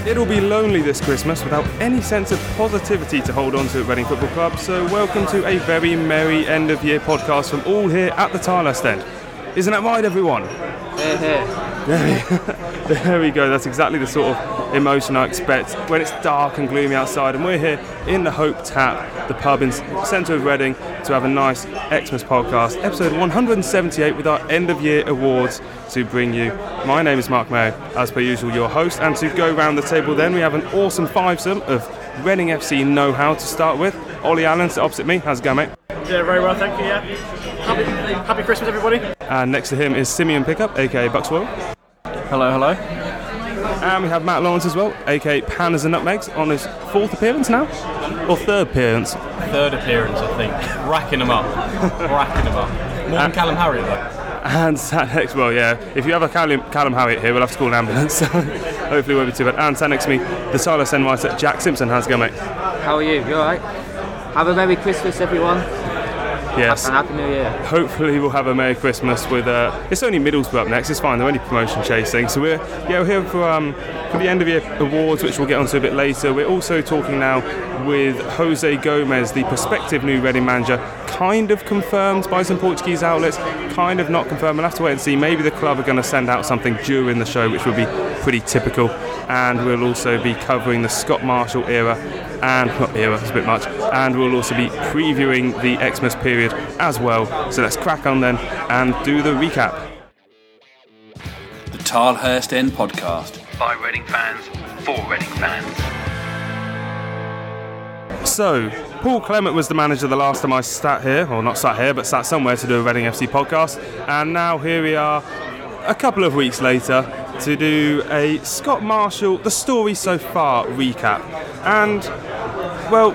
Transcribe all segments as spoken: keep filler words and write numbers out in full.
It'll be lonely this Christmas without any sense of positivity to hold on to at Reading Football Club, so welcome to a very merry end-of-year podcast from all here at the Tilehurst End. Isn't that right, everyone? Here, here. There, there we go, that's exactly the sort of emotion I expect when it's dark and gloomy outside, and we're here in the Hope Tap, the pub in the centre of Reading, to have a nice Xmas podcast, episode one hundred seventy-eight, with our end-of-year awards to bring you. My name is Mark Mayo, as per usual, your host, and to go round the table then, we have an awesome fivesome of Reading F C know-how to start with. Ollie Allen, sit opposite me. How's it going, mate? Yeah, very well, thank you, yeah. Happy, happy Christmas, everybody. And next to him is Simeon Pickup, aka Buckswell. Hello, hello. And we have Matt Lawrence as well, aka Panners and Nutmegs, on his fourth appearance now? Or third appearance? Third appearance, I think. Racking them up. Racking them up. More than Callum Harriott, though. And sat next, well, yeah, if you have a Callum, Callum Harriott here, we'll have to call an ambulance, so hopefully it won't be too bad. And sat next to me, the Tilehurst End writer, Jack Simpson. How's it going, mate? How are you? You alright? Have a Merry Christmas, everyone. Yes. And Happy New Year. Hopefully we'll have a Merry Christmas with, uh, it's only Middlesbrough up next, it's fine, they're only promotion chasing, so we're, yeah, we're here for, um, for the end of year awards, which we'll get onto a bit later. We're also talking now with Jose Gomez, the prospective new Reading manager, kind of confirmed by some Portuguese outlets, kind of not confirmed. We'll have to wait and see. Maybe the club are going to send out something during the show, which will be pretty typical. And we'll also be covering the Scott Marshall era, and not era, it's a bit much, and we'll also be previewing the Xmas period as well. So let's crack on then and do the recap. The Tilehurst End podcast. By Reading fans, for Reading fans. So, Paul Clement was the manager the last time I sat here, or not sat here, but sat somewhere to do a Reading F C podcast, and now here we are a couple of weeks later to do a Scott Marshall, the story so far recap. And, well,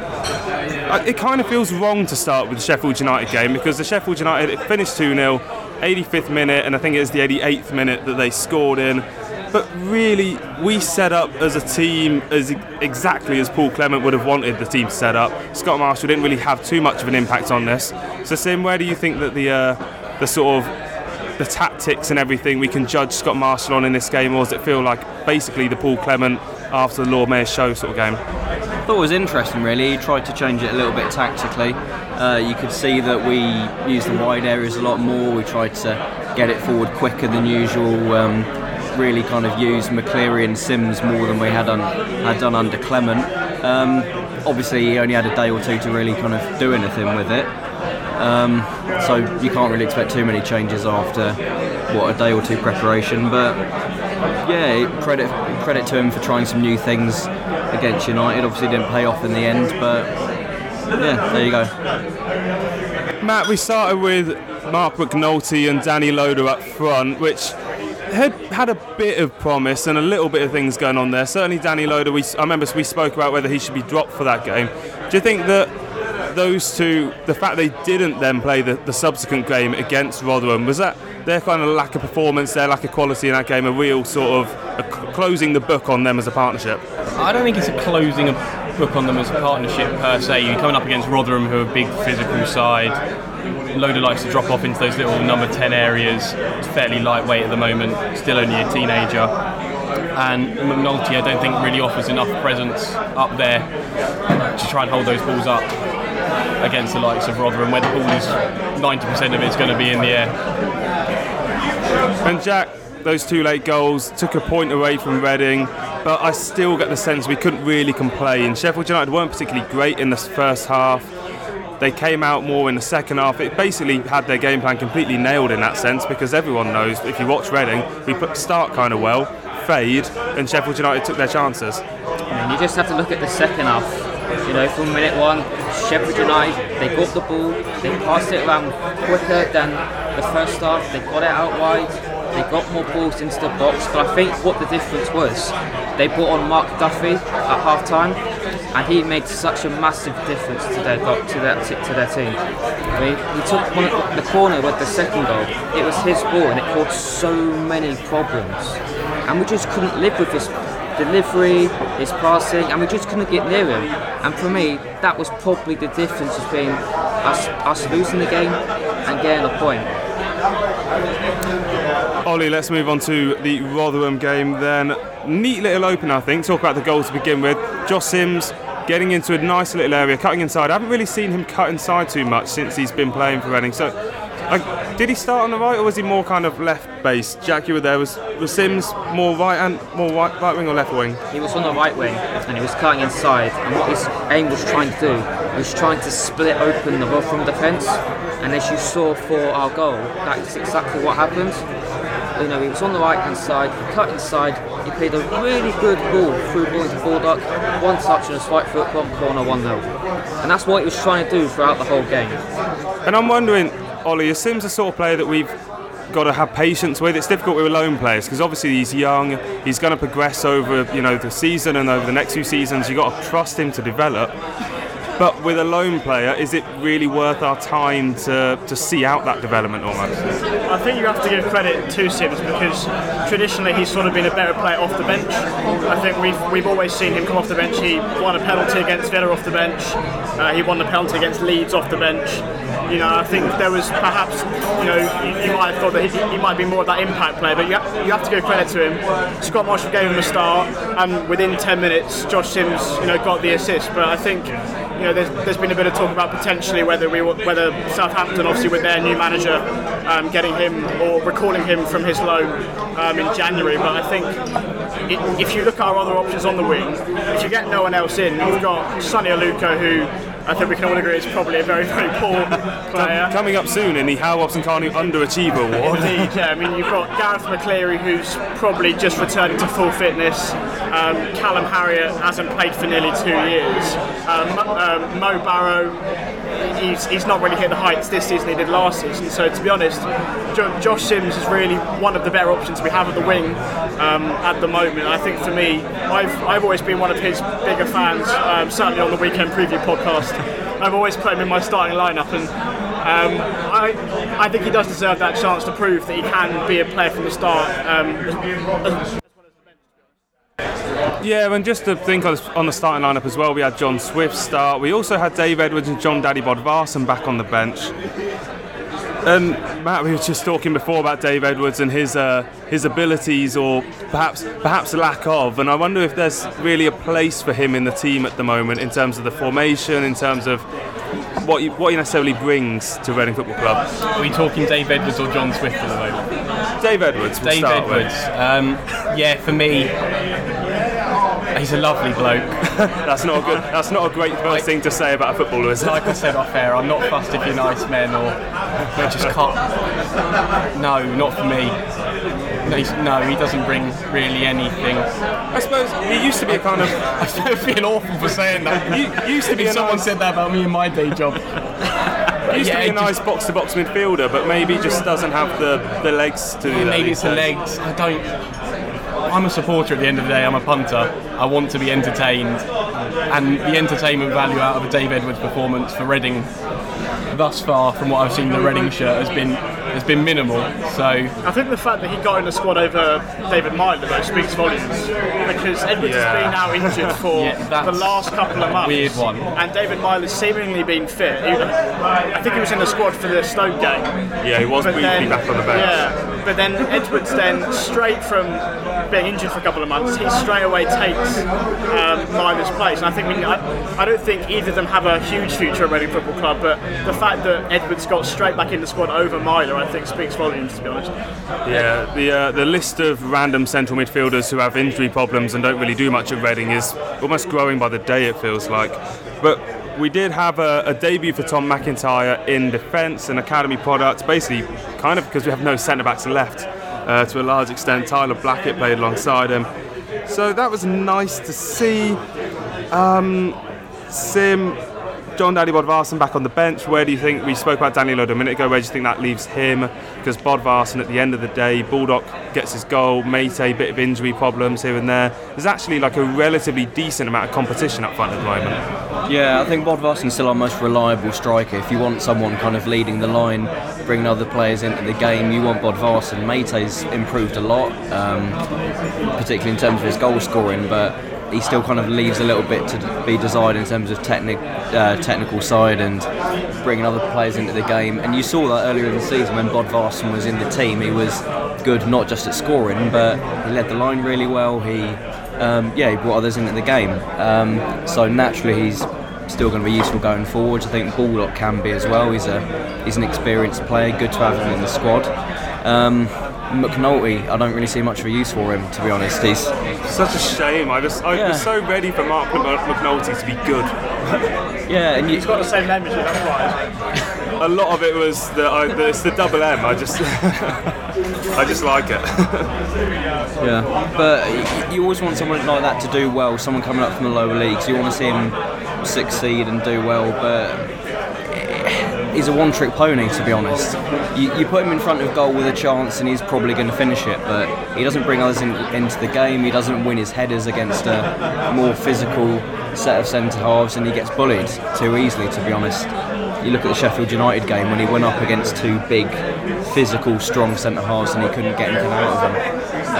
it kind of feels wrong to start with the Sheffield United game, because the Sheffield United, it finished two nil, eighty-fifth minute, and I think it was the eighty-eighth minute that they scored in. But really, we set up as a team as exactly as Paul Clement would have wanted the team to set up. Scott Marshall didn't really have too much of an impact on this. So, Sim, where do you think that the uh, the sort of the tactics and everything we can judge Scott Marshall on in this game, or does it feel like basically the Paul Clement after the Lord Mayor's Show sort of game? I thought it was interesting, really. He tried to change it a little bit tactically. Uh, you could see that we used the wide areas a lot more. We tried to get it forward quicker than usual. Um, really kind of used McCleary and Sims more than we had done, had done under Clement. Um, obviously, he only had a day or two to really kind of do anything with it. Um, so you can't really expect too many changes after, what, a day or two preparation. But yeah, credit credit to him for trying some new things against United. Obviously didn't pay off in the end, but yeah, there you go. Matt, we started with Mark McNulty and Danny Loader up front, which had had a bit of promise and a little bit of things going on there. Certainly Danny Loader, we, I remember we spoke about whether he should be dropped for that game. Do you think that those two, the fact they didn't then play the, the subsequent game against Rotherham, was that their kind of lack of performance, their lack of quality in that game, a real sort of a closing the book on them as a partnership? I don't think it's a closing a book on them as a partnership per se. You're coming up against Rotherham, who are a big physical side. Loader likes to drop off into those little number ten areas. He's fairly lightweight at the moment, still only a teenager. And McNulty, I don't think, really offers enough presence up there to try and hold those balls up against the likes of Rotherham, where the ball is ninety percent of it's going to be in the air. And Jack, those two late goals took a point away from Reading, but I still get the sense we couldn't really complain. Sheffield United weren't particularly great in the first half. They came out more in the second half. It basically had their game plan completely nailed in that sense, because everyone knows if you watch Reading, we put start kind of well, fade, and Sheffield United took their chances. I mean, you just have to look at the second half. You know, from minute one, Sheffield United, they got the ball, they passed it around quicker than the first half, they got it out wide, they got more balls into the box, but I think what the difference was, they brought on Mark Duffy at half time, and he made such a massive difference to their to their to their team. I mean, he took one at the corner with the second goal. It was his ball, and it caused so many problems, and we just couldn't live with his delivery, his passing, and we just couldn't get near him. And for me, that was probably the difference between us us losing the game and getting a point. Ollie, let's move on to the Rotherham game then. Neat little opener, I think. Talk about the goal to begin with. Josh Sims getting into a nice little area, cutting inside. I haven't really seen him cut inside too much since he's been playing for Reading. So, like, did he start on the right, or was he more kind of left-based? Jack, you were there. Was, was Sims more right and more right, right wing or left wing? He was on the right wing and he was cutting inside. And what his aim was trying to do was trying to split open the Rotherham defence. And as you saw for our goal, that's exactly what happened. You know, he was on the right hand side, he cut inside, he played a really good ball through ball into Baldock, one touch and a slight foot bomb corner, one nil. And that's what he was trying to do throughout the whole game. And I'm wondering, Ollie, is Sims the sort of player that we've got to have patience with? It's difficult with lone players because obviously he's young, he's going to progress over, you know, the season and over the next few seasons. You've got to trust him to develop. But with a lone player, is it really worth our time to, to see out that development almost? I think you have to give credit to Sims because traditionally he's sort of been a better player off the bench. I think we've we've always seen him come off the bench. He won a penalty against Villa off the bench. Uh, he won a penalty against Leeds off the bench. You know, I think there was perhaps, you know, you, you might have thought that he, he might be more of that impact player, but you have, you have to give credit to him. Scott Marshall gave him a start, and within ten minutes, Josh Sims, you know, got the assist. But I think, you know, there's, there's been a bit of talk about potentially whether we whether Southampton, obviously with their new manager, um, getting him or recalling him from his loan um, in January. But I think it, if you look at our other options on the wing, if you get no one else in, you've got Sonny Aluko, who I think we can all agree is probably a very, very poor player. Coming up soon in the Hal Robson Carney Underachiever Award. Indeed, yeah. I mean, you've got Gareth McCleary, who's probably just returning to full fitness. Um, Callum Harriott hasn't played for nearly two years. Um, um, Mo Barrow, he's, he's not really hit the heights this season he did last season. So to be honest, jo- Josh Sims is really one of the better options we have at the wing um, at the moment. I think for me, I've I've always been one of his bigger fans. Um, certainly on the Weekend Preview podcast, I've always put him in my starting lineup, and um, I I think he does deserve that chance to prove that he can be a player from the start. Um, Yeah, and just to think on the starting lineup as well, we had John Swift start. We also had Dave Edwards and John Daddy Bodvarsson back on the bench. And Matt, we were just talking before about Dave Edwards and his uh, his abilities, or perhaps perhaps lack of. And I wonder if there's really a place for him in the team at the moment in terms of the formation, in terms of what he, what he necessarily brings to Reading Football Club. Are we talking Dave Edwards or John Swift at the moment? Dave Edwards. We'll Dave start Edwards. Um, yeah, for me, he's a lovely bloke. that's not a good. That's not a great first thing to say about a footballer, is it? Like I said off air, I'm not fussed if you're nice men or they just can't. No, not for me. No, he's, no, he doesn't bring really anything. I suppose he used to be a kind of. I feel awful for saying that. You used to be. If a someone nice, said that about me in my day job. He used yeah, to be a nice just, box-to-box midfielder, but maybe just doesn't have the, the legs to do that. Maybe it's the legs. I don't. I'm a supporter at the end of the day. I'm a punter. I want to be entertained, and the entertainment value out of a Dave Edwards performance for Reading thus far, from what I've seen in the Reading shirt, has been has been minimal. So I think the fact that he got in the squad over David Myler though speaks volumes, because Edwards yeah. has been out injured for yeah, the last couple of months. Weird one. And David Myler's seemingly been fit. He, I think he was in the squad for the Stoke game. Yeah, he was but briefly then, back on the bench. Yeah, but then Edwards then, straight from being injured for a couple of months, he straight away takes um, Myler's place. And I think we, I, I don't think either of them have a huge future at Reading Football Club, but the fact that Edwards got straight back in the squad over Myler, I think speaks volumes, to be honest. Yeah, the uh, the list of random central midfielders who have injury problems and don't really do much at Reading is almost growing by the day, it feels like. But we did have a, a debut for Tom McIntyre in defence, an academy product, basically kind of because we have no centre-backs left uh, to a large extent. Tyler Blackett played alongside him. So that was nice to see. Um, Sim... John Daddy Bodvarsson back on the bench. Where do you think, we spoke about Danny Lloyd a minute ago, where do you think that leaves him? Because Bodvarsson, at the end of the day, Baldock gets his goal, Mate, a bit of injury problems here and there. There's actually like a relatively decent amount of competition up front at the moment. Yeah, I think Bodvarsson's still our most reliable striker. If you want someone kind of leading the line, bringing other players into the game, you want Bodvarsson. Mate's improved a lot, um, particularly in terms of his goal scoring, but he still kind of leaves a little bit to be desired in terms of technic, uh, technical side and bringing other players into the game. And you saw that earlier in the season when Bodvarsson was in the team. He was good not just at scoring, but he led the line really well. He, um, yeah, he brought others into the game. Um, so naturally, he's still going to be useful going forward. I think Baldock can be as well. He's a he's an experienced player, good to have him in the squad. Um, McNulty, I don't really see much of a use for him, to be honest. He's such a shame. I just I yeah. was so ready for Mark McNulty to be good. yeah, and you, He's got the same name as you, that's why. A lot of it was the, I, the it's the double M. I just I just like it. yeah, but you, you always want someone like that to do well. Someone coming up from the lower leagues, you want to see him succeed and do well, but he's a one-trick pony, to be honest. You, you put him in front of goal with a chance and he's probably going to finish it, but he doesn't bring others in, into the game. He doesn't win his headers against a more physical set of centre-halves, and he gets bullied too easily, to be honest. You look at the Sheffield United game when he went up against two big, physical, strong centre-halves and he couldn't get anything out of them.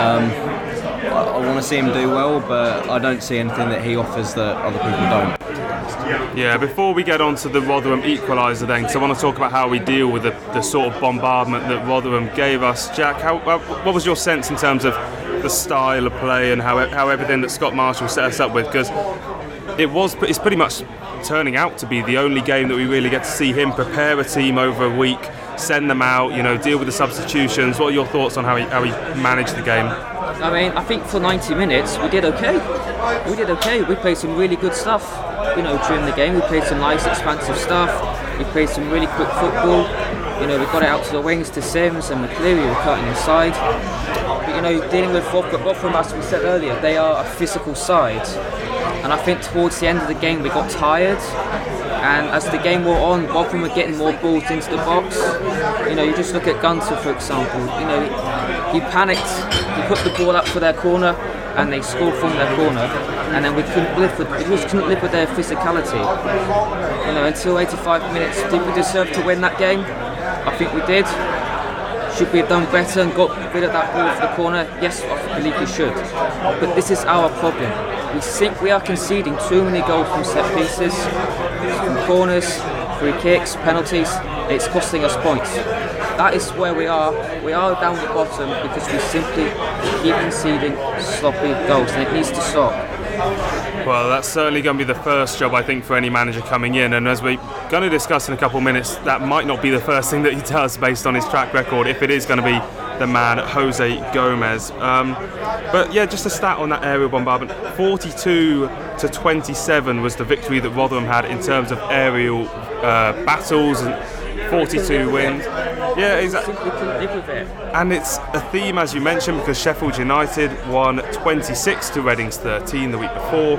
Um, I, I want to see him do well, but I don't see anything that he offers that other people don't. Yeah, before we get on to the Rotherham equaliser then, because I want to talk about how we deal with the, the sort of bombardment that Rotherham gave us. Jack, how, what was your sense in terms of the style of play and how how everything that Scott Marshall set us up with? Because it was it's pretty much turning out to be the only game that we really get to see him prepare a team over a week, send them out, you know, deal with the substitutions. What are your thoughts on how he, how he managed the game? I mean, I think for ninety minutes we did okay. We did okay. We played some really good stuff, you know, during the game. We played some nice, expansive stuff. We played some really quick football. You know, we got it out to the wings to Sims and McCleary were cutting inside. But, you know, dealing with Rotherham, Rotherham, as we said earlier, they are a physical side. And I think towards the end of the game we got tired. And as the game wore on, Rotherham were getting more balls into the box. You know, you just look at Gunter, for example. You know, he panicked, he put the ball up for their corner, and they scored from their corner. And then we couldn't live with, we just couldn't live with their physicality. You know, until eighty-five minutes, did we deserve to win that game? I think we did. Should we have done better and got rid of that ball for the corner? Yes, I believe we should. But this is our problem. We think we are conceding too many goals from set pieces, from corners, free kicks, penalties. It's costing us points. That is where we are. We are down the bottom because we simply keep conceding sloppy goals, and it needs to stop. Well, that's certainly going to be the first job, I think, for any manager coming in, and as we're going to discuss in a couple of minutes, that might not be the first thing that he does based on his track record, if it is going to be the man Jose Gomez. Um, but yeah, just a stat on that aerial bombardment, forty-two to twenty-seven was the victory that Rotherham had in terms of aerial uh, battles, and forty-two wins. Yeah, exactly. And it's a theme, as you mentioned, because Sheffield United won twenty-six to Reading's thirteen the week before.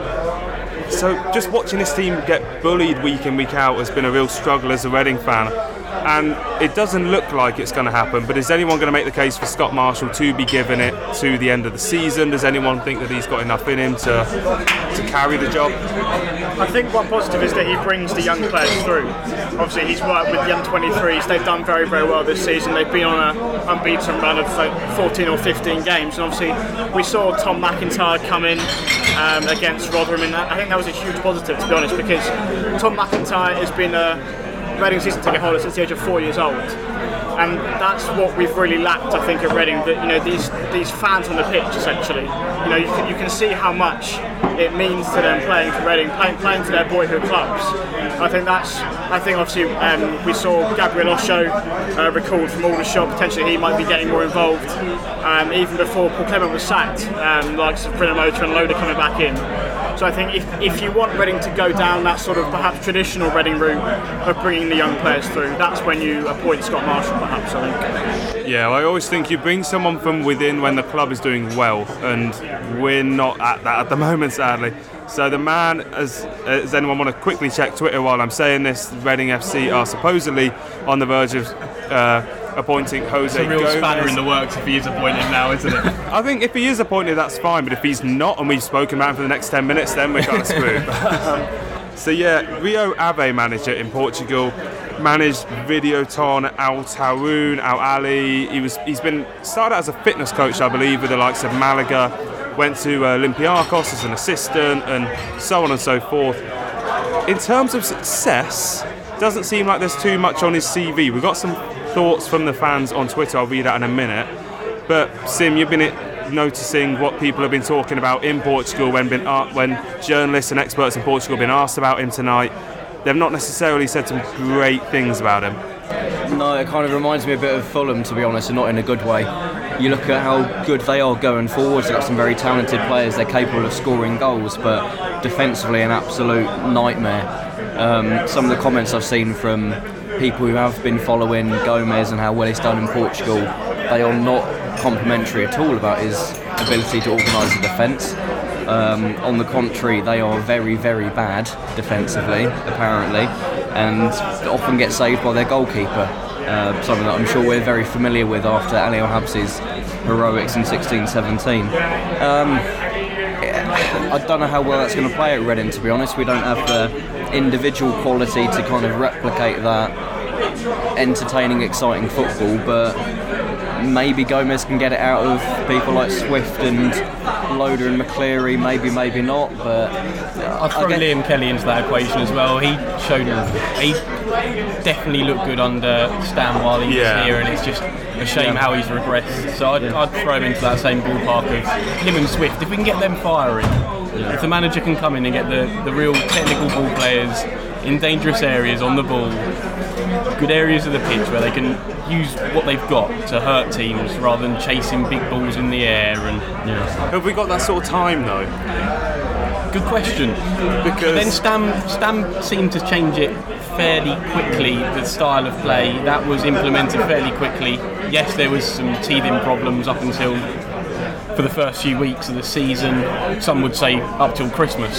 So just watching this team get bullied week in, week out has been a real struggle as a Reading fan. And it doesn't look like it's going to happen, but is anyone going to make the case for Scott Marshall to be given it to the end of the season? Does anyone think that he's got enough in him to to carry the job? I think one positive is that he brings the young players through. Obviously, he's worked with the under twenty-threes. They've done very, very well this season. They've been on an unbeaten run of like fourteen or fifteen games. And obviously, we saw Tom McIntyre come in um, against Rotherham, and I think that was a huge positive, to be honest, because Tom McIntyre has been a Reading season ticket holder since the age of four years old, and that's what we've really lacked, I think, at Reading. That, you know, these these fans on the pitch, essentially, you know, you can, you can see how much it means to them playing for Reading, playing playing for their boyhood clubs. I think that's, I think obviously um, we saw Gabriel Osho uh, recalled from Aldershot. Potentially he might be getting more involved. Um, even before Paul Clement was sacked, um, like Brinamotor and Loader coming back in. So I think if, if you want Reading to go down that sort of perhaps traditional Reading route of bringing the young players through, that's when you appoint Scott Marshall, perhaps, I think. Yeah, I always think you bring someone from within when the club is doing well, and we're not at that at the moment, sadly. So the man, as, as anyone want to quickly check Twitter while I'm saying this, Reading F C are supposedly on the verge of uh, appointing Jose It's a real Gomez. spanner in the works if he is appointed now, isn't it? I think if he is appointed, that's fine, but if he's not and we've spoken about him for the next ten minutes, then we're kind of screwed. um, so yeah, Rio Ave manager in Portugal, managed Videoton, Al Taroun, Al Ali. He was, he's been started out as a fitness coach, I believe, with the likes of Malaga, went to uh, Olympiacos as an assistant, and so on and so forth. In terms of success, doesn't seem like there's too much on his C V. We've got some thoughts from the fans on Twitter, I'll read out in a minute. But Sim, you've been it, noticing what people have been talking about in Portugal when been uh, when journalists and experts in Portugal have been asked about him tonight. They've not necessarily said some great things about him. No, it kind of reminds me a bit of Fulham, to be honest, and not in a good way. You look at how good they are going forwards. They've got some very talented players. They're capable of scoring goals, but defensively an absolute nightmare. Um, some of the comments I've seen from people who have been following Gomez and how well he's done in Portugal, they are not complimentary at all about his ability to organise the defence. Um, on the contrary, they are very, very bad defensively, apparently, and often get saved by their goalkeeper. Uh, something that I'm sure we're very familiar with after Ali El-Habsi's heroics in sixteen seventeen. Um, I don't know how well that's going to play at Reading, to be honest. We don't have the individual quality to kind of replicate that entertaining, exciting football, but maybe Gomez can get it out of people like Swift and Loader and McCleary, maybe, maybe not, but... I'd throw get... Liam Kelly into that equation as well. He showed, he definitely looked good under Stam while he yeah. was here, and it's just a shame yeah. how he's regressed. So I'd, yeah. I'd throw him into that same ballpark of him and Swift. If we can get them firing, yeah. if the manager can come in and get the, the real technical ball players in dangerous areas on the ball, good areas of the pitch where they can use what they've got to hurt teams rather than chasing big balls in the air. And yeah. Have we got that sort of time though? Good question. Because but then Stam Stam seemed to change it fairly quickly. The style of play that was implemented fairly quickly. Yes, there was some teething problems up until for the first few weeks of the season. Some would say up till Christmas.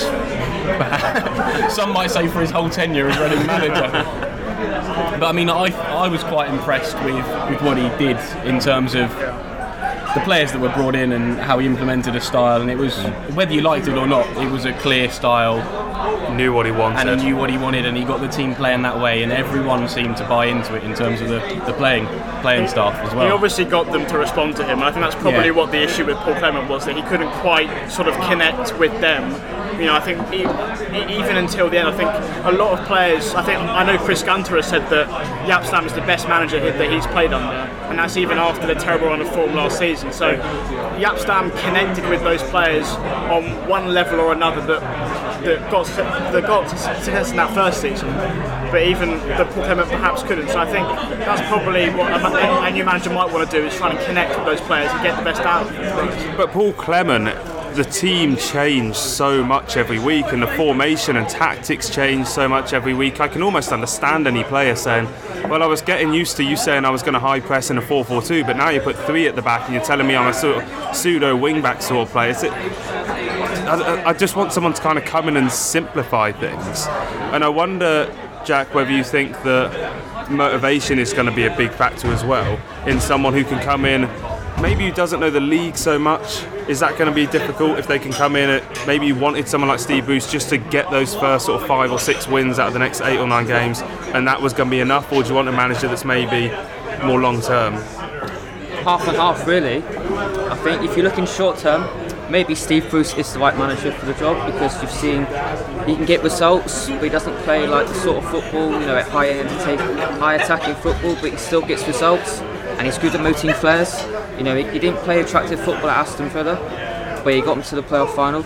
Some might say for his whole tenure as Reading manager. But I mean, I I was quite impressed with, with what he did in terms of the players that were brought in and how he implemented a style, and it was, whether you liked it or not, it was a clear style. Knew what he wanted. And he knew what he wanted, and he got the team playing that way, and everyone seemed to buy into it in terms of the, the playing playing staff as well. He obviously got them to respond to him, and I think that's probably yeah. what the issue with Paul Clement was, that he couldn't quite sort of connect with them. You know, I think he, even until the end, I think a lot of players, I think, I know Chris Gunter has said that Jaap Stam is the best manager that he's played under, and that's even after the terrible run of form last season. So Jaap Stam connected with those players on one level or another that that got that got success in that first season, but even the Paul Clement perhaps couldn't. So I think that's probably what a, a new manager might want to do, is try and connect with those players and get the best out of them. But Paul Clement, the team changed so much every week, and the formation and tactics changed so much every week. I can almost understand any player saying, well, I was getting used to you saying I was going to high press in a four four two, but now you put three at the back and you're telling me I'm a sort of pseudo wing-back sort of player. It's, it, I, I just want someone to kind of come in and simplify things. And I wonder, Jack, whether you think that motivation is going to be a big factor as well in someone who can come in, maybe who doesn't know the league so much. Is that going to be difficult if they can come in at, maybe you wanted someone like Steve Bruce just to get those first sort of five or six wins out of the next eight or nine games, and that was going to be enough, or do you want a manager that's maybe more long term? Half and half, really. I think if you're looking short term, maybe Steve Bruce is the right manager for the job, because you've seen he can get results, but he doesn't play like the sort of football, you know, at high entertaining, high attacking football, but he still gets results, and he's good at moting players. You know, he, he didn't play attractive football at Aston Villa, but he got them to the playoff final.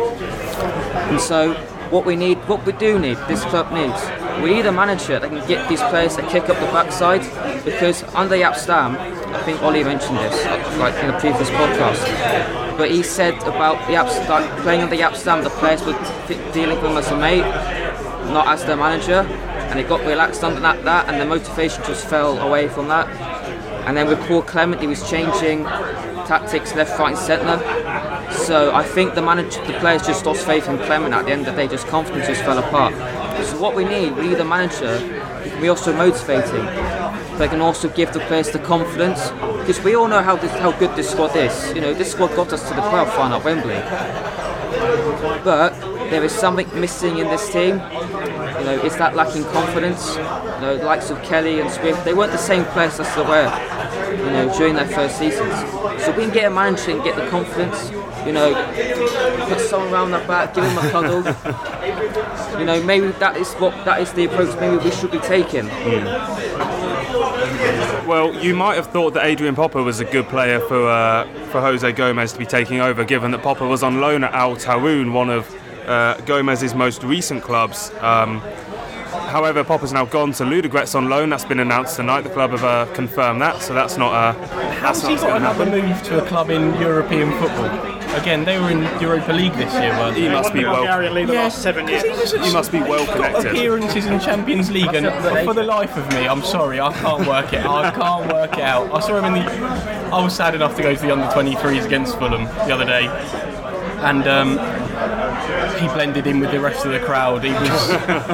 And so, what we need, what we do need, this club needs, we need a manager that can get these players to kick up the backside, because under Jaap Stam, I think Ollie mentioned this, like in a previous podcast, but he said about Jaap, like, playing under Jaap Stam, the players were t- dealing with him as a mate, not as their manager, and it got relaxed under that, that, and the motivation just fell away from that. And then with Paul Clement, he was changing tactics left, right and centre. So I think the manager, the players just lost faith in Clement at the end of the day, just confidence just fell apart. So what we need, we need a manager who can be also motivating, but can also give the players the confidence. Because we all know how this, how good this squad is. You know, this squad got us to the playoff final at Wembley. But there is something missing in this team. You know, is that lacking confidence? You know, the likes of Kelly and Swift, they weren't the same players as they were, you know, during their first seasons. So we can get a manager and get the confidence, you know, put someone around their back, give him a cuddle. You know, maybe that is what that is the approach maybe we should be taking. Mm. Well, you might have thought that Adrian Popper was a good player for uh, for Jose Gomez to be taking over, given that Popper was on loan at Al Taroun, one of uh, Gomez's most recent clubs. Um, however, Popper's now gone to Ludogorets on loan. That's been announced tonight. The club have uh, confirmed that, so that's not. Uh, that's How's he not got going to another happen. move to a club in European football? Again, they were in Europa League this year, weren't they? He must be well. Bulgarian league the Yeah, last seven years. He, was at- He must be well he's got connected. appearances in Champions League, and for the life of me, I'm sorry, I can't work it. I can't work it out. I saw him in the. I was sad enough to go to the under twenty-threes against Fulham the other day, and um, he blended in with the rest of the crowd. He was.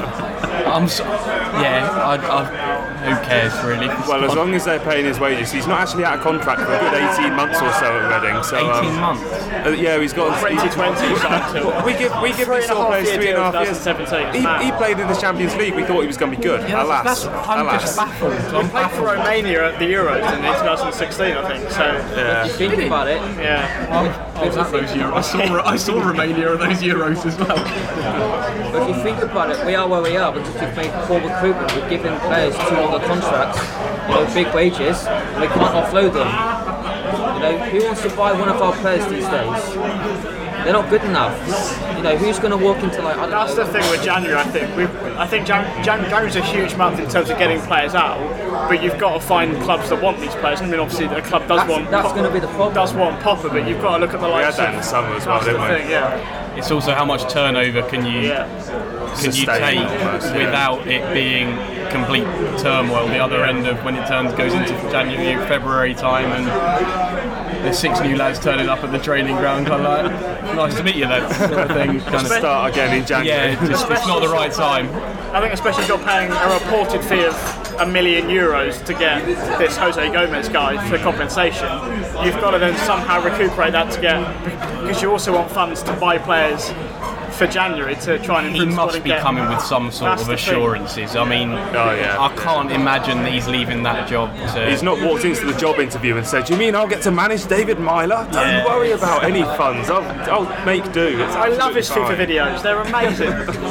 I'm so, yeah. I, I, who cares really? Well, as long as they're paying his wages, he's not actually out of contract for a good eighteen months or so at Reading. So, eighteen um, months. uh, yeah, he's got. twenty twenty We give we give Three these and a sort of half players year three and a deal, half years. twenty seventeen. It's He, mad. he played in the Champions League. We thought he was going to be good. Yeah, alas, that's, that's, I'm alas. just baffled. I'm He played for baffled. Romania at the Euros in twenty sixteen, I think. So Yeah. If you think about it, yeah. I was at those Euros. I saw, I saw Romania at those Euros as well. but if you think about it, we are where we are because we've made poor recruitment. We've given players two longer contracts, you know, big wages, and we can't offload them. You know, who wants to buy one of our players these days? They're not good enough. You know, who's going to walk into like I don't That's know. the thing with January, I think. We've, I think Jan, Jan, January's a huge month in terms of getting players out, but you've got to find clubs that want these players. I mean, obviously, the club does That's- want that's Popper- gonna be the problem. Does want Popper, but you've got to look at the We had likes that in of. the summer as well, That's the didn't we? thing, yeah. It's also how much turnover can you Yeah. can you Sustain take almost, yeah. without it being complete turmoil the other end of when it turns goes into January, February time, and there's six new lads turning up at the training ground. I'm like, nice to meet you, lads, sort of thing. Kind of, Start again in January. yeah, just, it's not the right time. I think especially if you're paying a reported fee of a million euros to get this Jose Gomez guy for compensation, you've got to then somehow recuperate that to get, because you also want funds to buy players for January to try and He improve the squad must and be get. coming with some sort That's of the thing. assurances. I mean, Oh, yeah. I can't imagine that he's leaving that job to. He's not walked into the job interview and said, "Do you mean I'll get to manage David Myler? Don't Yeah. worry about any funds. I'll, I'll make do." It's I love his absolutely FIFA fine." videos, they're amazing.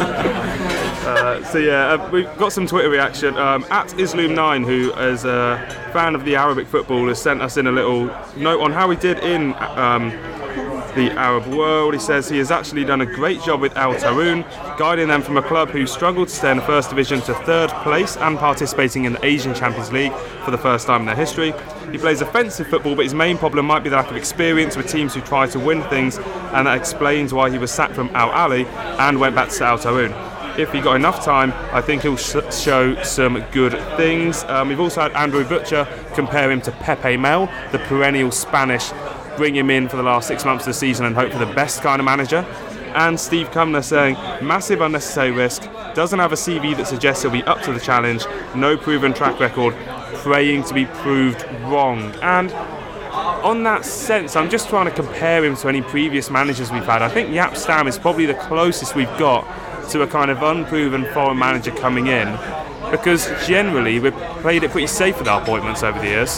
Uh, so yeah, uh, we've got some Twitter reaction. Um, at Isloom nine, who is a fan of the Arabic football, has sent us in a little note on how he did in um, the Arab world. He says he has actually done a great job with Al Taroun, guiding them from a club who struggled to stay in the first division to third place and participating in the Asian Champions League for the first time in their history. He plays offensive football, but his main problem might be the lack of experience with teams who try to win things, and that explains why he was sacked from Al Ahly and went back to Al Taroun. If he got enough time, I think he'll sh- show some good things. Um, we've also had Andrew Butcher compare him to Pepe Mel, the perennial Spanish, bring him in for the last six months of the season and hope for the best kind of manager. And Steve Cumner saying, massive unnecessary risk, doesn't have a C V that suggests he'll be up to the challenge, no proven track record, praying to be proved wrong. And on that sense, I'm just trying to compare him to any previous managers we've had. I think Jaap Stam is probably the closest we've got to a kind of unproven foreign manager coming in, because generally we've played it pretty safe with our appointments over the years.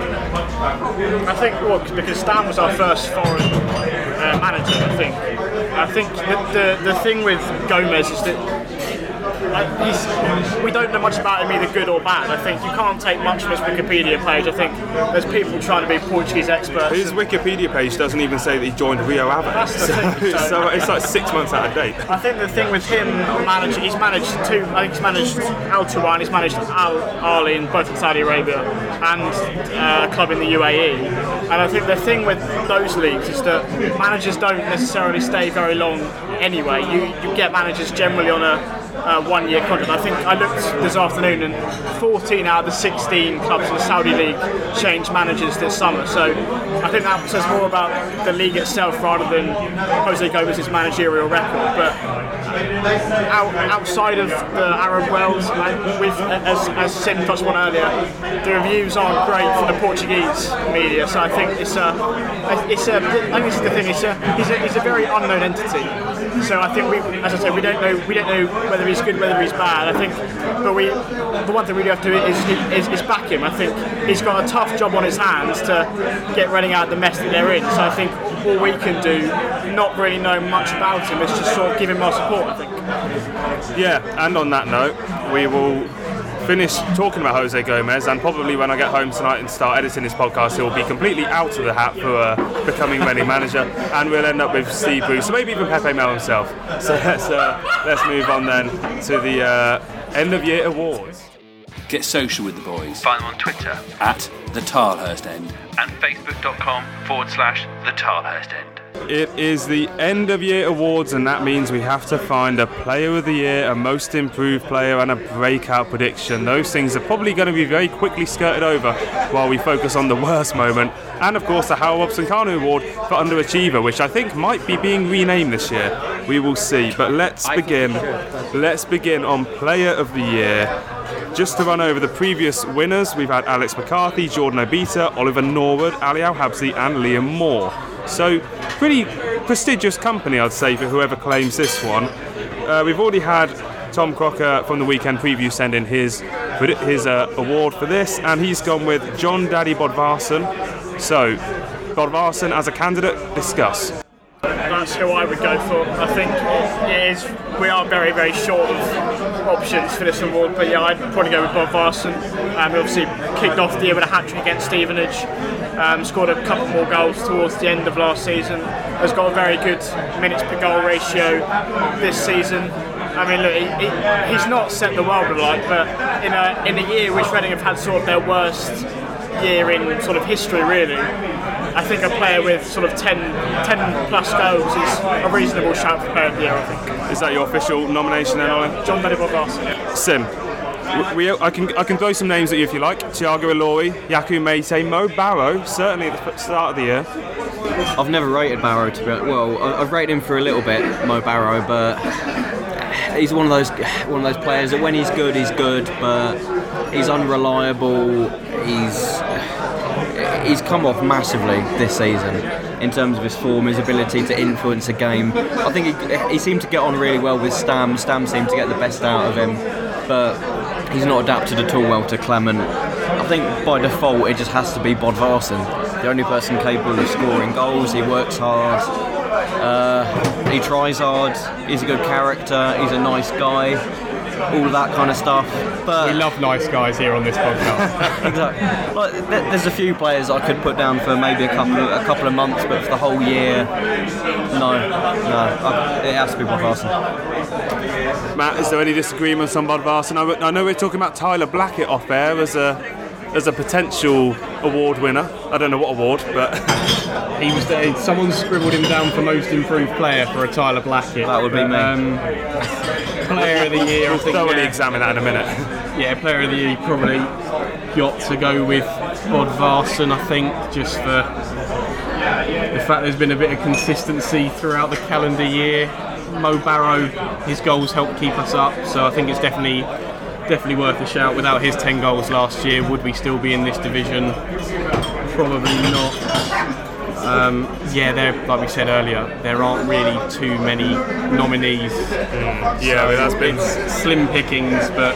I think, well, because Stan was our first foreign uh, manager, I think. I think the, the the thing with Gomez is that I, he's, we don't know much about him, either good or bad. I think you can't take much from his Wikipedia page. I think there's people trying to be Portuguese experts. His Wikipedia page doesn't even say that he joined Rio Ave. That's the so, thing, so- so it's like six months out of date. I think the thing with him managing, he's managed two. I think he's managed Al Taroun, he's managed Al Ahly in both in Saudi Arabia and uh, a club in the U A E. And I think the thing with those leagues is that managers don't necessarily stay very long anyway. You you get managers generally on a Uh, one-year contract. I think I looked this afternoon, and fourteen out of the sixteen clubs in the Saudi League changed managers this summer. So I think that says more about the league itself rather than Jose Gomez's managerial record. But out, outside of the Arab world, like with, as as Sin touched on earlier, the reviews aren't great from the Portuguese media. So I think it's a, it's a. I think this is the thing. It's a. He's a. He's a very unknown entity. So I think we, as I said, we don't know. We don't know whether he's good, whether he's bad. I think, but we, the one thing we do have to do is, is, is back him. I think he's got a tough job on his hands to get Reading out of the mess that they're in. So I think all we can do, not really know much about him, is just sort of give him our support. I think. Yeah, and on that note, we will finish talking about Jose Gomez, and probably when I get home tonight and start editing this podcast, he'll be completely out of the hat for uh, becoming Reading manager, and we'll end up with Steve Bruce, or maybe even Pepe Mel himself. So let's uh, let's move on then to the uh, end of year awards. Get social with the boys. Find them on Twitter At the Tilehurst End. and facebook.com forward slash the Tilehurst End. It is the end of year awards, and that means we have to find a player of the year, a most improved player, and a breakout prediction. Those things are probably going to be very quickly skirted over while we focus on the worst moment, and of course the Howell Robson Kanu Award for underachiever, which I think might be being renamed this year. We will see. But let's begin. Let's begin on player of the year. Just to run over the previous winners, we've had Alex McCarthy, Jordan Obita, Oliver Norwood, Ali Al-Habsi and Liam Moore. So pretty prestigious company, I'd say, for whoever claims this one. Uh, we've already had Tom Crocker from the Weekend Preview send in his his uh, award for this, and he's gone with John Daddy Bodvarsson. So, Bodvarsson as a candidate, discuss. That's who I would go for. I think it is. We are very, very short of options for this award, but yeah, I'd probably go with Bodvarsson. Um, he obviously kicked off the year with a hat-trick against Stevenage, um, scored a couple more goals towards the end of last season, has got a very good minutes per goal ratio this season. I mean, look, he, he, he's not set the world alight, but in a in a year which Reading have had sort of their worst year in sort of history, really, I think a player with sort of ten, ten plus goals is a reasonable shout for player of the year, I think. Is that your official nomination then, Ollie? John Daddy Bodvarsson, yeah. Sim, we, I can I can throw some names at you if you like. Thiago Ilori, Yaku Meite, Mo Barrow, certainly at the start of the year. I've never rated Barrow to be well. I- I've rated him for a little bit, Mo Barrow, but he's one of those one of those players that when he's good, he's good, but he's unreliable. He's he's come off massively this season in terms of his form, his ability to influence a game. I think he, he seemed to get on really well with Stam. Stam seemed to get the best out of him, but he's not adapted at all well to Clement. I think by default it just has to be Bodvarsson, the only person capable of scoring goals. He works hard, uh, he tries hard, he's a good character, he's a nice guy, all that kind of stuff. But We love nice guys here on this podcast. exactly. Like, th- there's a few players I could put down for maybe a couple of a couple of months, but for the whole year, no, no, I, it has to be Bodvarsson. Matt, is there any disagreements on Bodvarsson? I, I know we're talking about Tyler Blackett off air as a as a potential award winner. I don't know what award, but He was there, someone scribbled him down for most improved player for a Tyler Blackett. That would be but, me. Um, player of the year, I we'll think. thoroughly yeah, examine that in a minute. yeah, player of the year probably got to go with Bodvarsson, I think, just for the fact there's been a bit of consistency throughout the calendar year. Mo Barrow, his goals helped keep us up, so I think it's definitely definitely worth a shout. Without his ten goals last year, would we still be in this division? Probably not. Um, yeah, there, like we said earlier, there aren't really too many nominees. Yeah, well, that's been It's slim pickings, but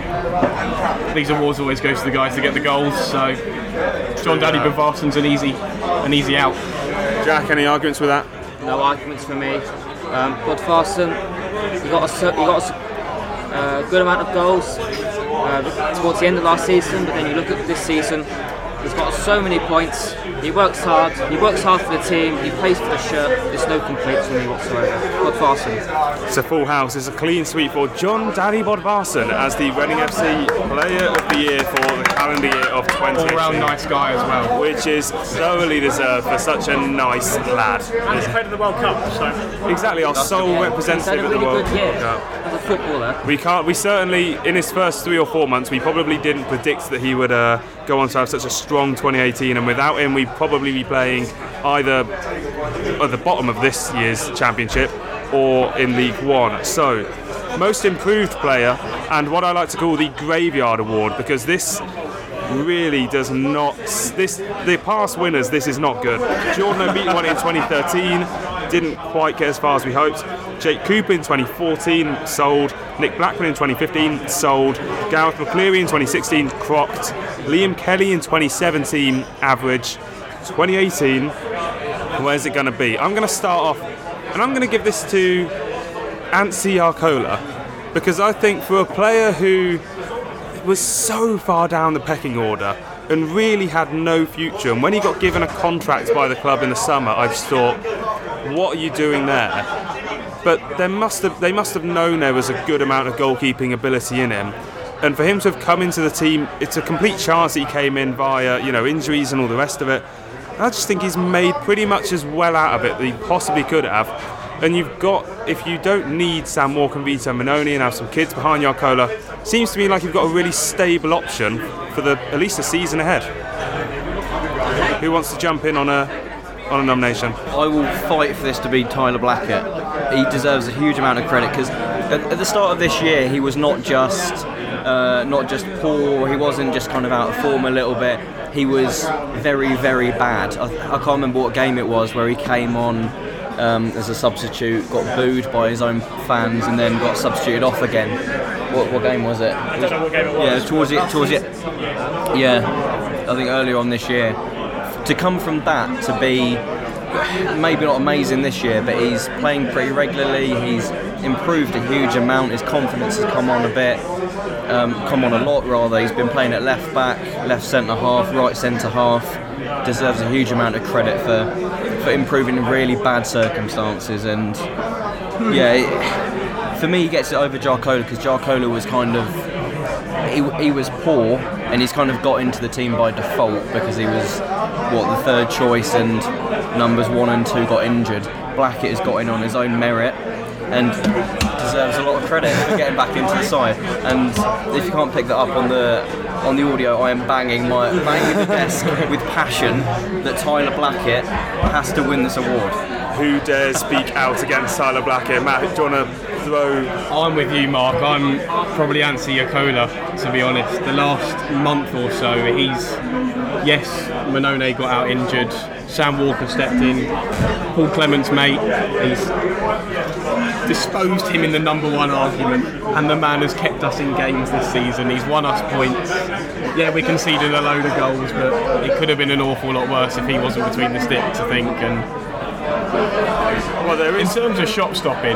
these awards always go to the guys that get the goals. So John Daddy Bodvarsson's an easy, an easy out. Jack. Any arguments with that? No arguments for me. Um, Bodvarsson, he got a, cer- he got a uh, good amount of goals uh, towards the end of last season, but then you look at this season, he's got so many points. He works hard. He works hard for the team. He plays for the shirt. There's no complaints from me whatsoever. Bodvarsson. It's a full house. It's a clean sweep for John Daddy Bodvarsson as the Reading F C Player of the Year for the calendar year of twenty eighteen. All-round nice guy as well. Which is thoroughly deserved for such a nice lad. And he's played in the World Cup, so Exactly, our sole Yeah, representative he's had a at the really World good year Cup. as a footballer. We can't. We certainly, in his first three or four months, we probably didn't predict that he would uh, go on to have such a strong twenty eighteen. And without him, we'd probably be playing either at the bottom of this year's championship or in League One. So, most improved player, and what I like to call the Graveyard Award, because this really does not. This the past winners. This is not good. Jordan Obita won it in twenty thirteen. Didn't quite get as far as we hoped. Jake Cooper in twenty fourteen, sold. Nick Blackman in twenty fifteen, sold. Gareth McCleary in twenty sixteen, crocked. Liam Kelly in twenty seventeen, average. twenty eighteen, where's it going to be? I'm going to start off, and I'm going to give this to Anssi Arcola, because I think for a player who was so far down the pecking order and really had no future. And when he got given a contract by the club in the summer, I just thought, what are you doing there? But they must have they must have known there was a good amount of goalkeeping ability in him. And for him to have come into the team, it's a complete chance that he came in via, you know, injuries and all the rest of it. I just think he's made pretty much as well out of it that he possibly could have. And you've got, if you don't need Sam Walker and Vito Mannone and have some kids behind Jarkola, seems to me like you've got a really stable option for the at least a season ahead. Who wants to jump in on a on a nomination? I will fight for this to be Tyler Blackett. He deserves a huge amount of credit because at, at the start of this year he was not just uh, not just poor. He wasn't just kind of out of form a little bit. He was very, very bad. I, I can't remember what game it was where he came on um, as a substitute, got booed by his own fans, and then got substituted off again. What, what game was it? I don't know what game it was. Yeah, towards it, towards it. Yeah, I think earlier on this year. To come from that to be maybe not amazing this year, but he's playing pretty regularly. He's improved a huge amount. His confidence has come on a bit. Um, come on a lot rather. He's been playing at left back, left centre half, right centre half. Deserves a huge amount of credit for for improving in really bad circumstances. And yeah, it, for me, he gets it over Jarkola because Jarkola was kind of he, he was poor, and he's kind of got into the team by default because he was what the third choice, and numbers one and two got injured. Blackett has got in on his own merit and deserves a lot of credit for getting back into the side. And if you can't pick that up on the on the audio, I am banging my banging the desk with passion that Tyler Blackett has to win this award. Who dares speak out against Tyler Blackett? Matt, do you want to throw? I'm with you, Mark. I'm probably Anssi Jarkola, to be honest. The last month or so, he's yes, Mannone got out injured. Sam Walker stepped in. Paul Clement's mate. He's disposed him in the number one argument, and the man has kept us in games this season. He's won us points. Yeah, we conceded a load of goals, but it could have been an awful lot worse if he wasn't between the sticks, I think. And well, there is. In terms of shot stopping,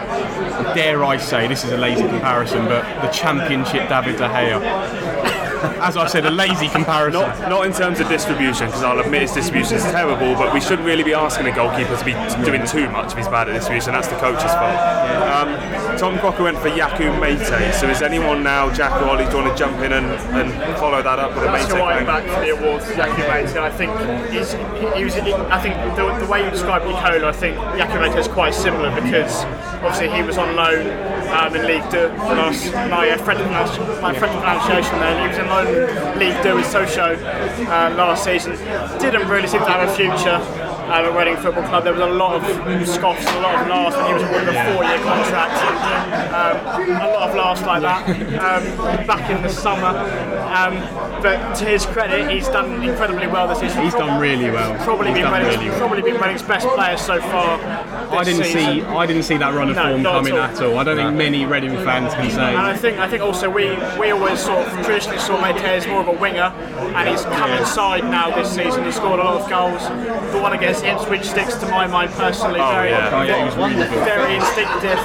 dare I say, this is a lazy comparison, but the Championship David De Gea. As I said, a lazy comparison. Not, not in terms of distribution, because I'll admit his distribution is terrible, but we shouldn't really be asking a goalkeeper to be doing too much if he's bad at distribution. That's the coach's fault. Um, Tom Crocker went for Yakou Meite, so is anyone now, Jack or Ollie, do you want to jump in and, and follow that up with a Meite? That's right back for the awards, Yakou Meite. I think he's, he was. I think the, the way you describe Jarkola, I think Yakou Meite is quite similar because obviously he was on loan um, in League Two. Last, my uh, friend my friend pronunciation there. He was in loan League Two with Sochaux uh, last season. Didn't really seem to have a future um, at Reading Football Club. There was a lot of scoffs, a lot of laughs when he was awarded a four-year contract. Um, a lot of laughs like that um, back in the summer. Um, but to his credit, he's done incredibly well this season. He's done really well. Probably he's been Reading's, really well. probably been Reading's best player so far. I didn't season. see. I didn't see that run of No, form not coming at all. at all. I don't think many Reading fans can say. And I think I think also we, we always sort of traditionally saw Meite as more of a winger, and he's come inside now this season. He's scored a lot of goals. The one against Ipswich sticks to my mind personally. Oh, very, yeah. Oh, yeah, he was wonderful. very instinctive.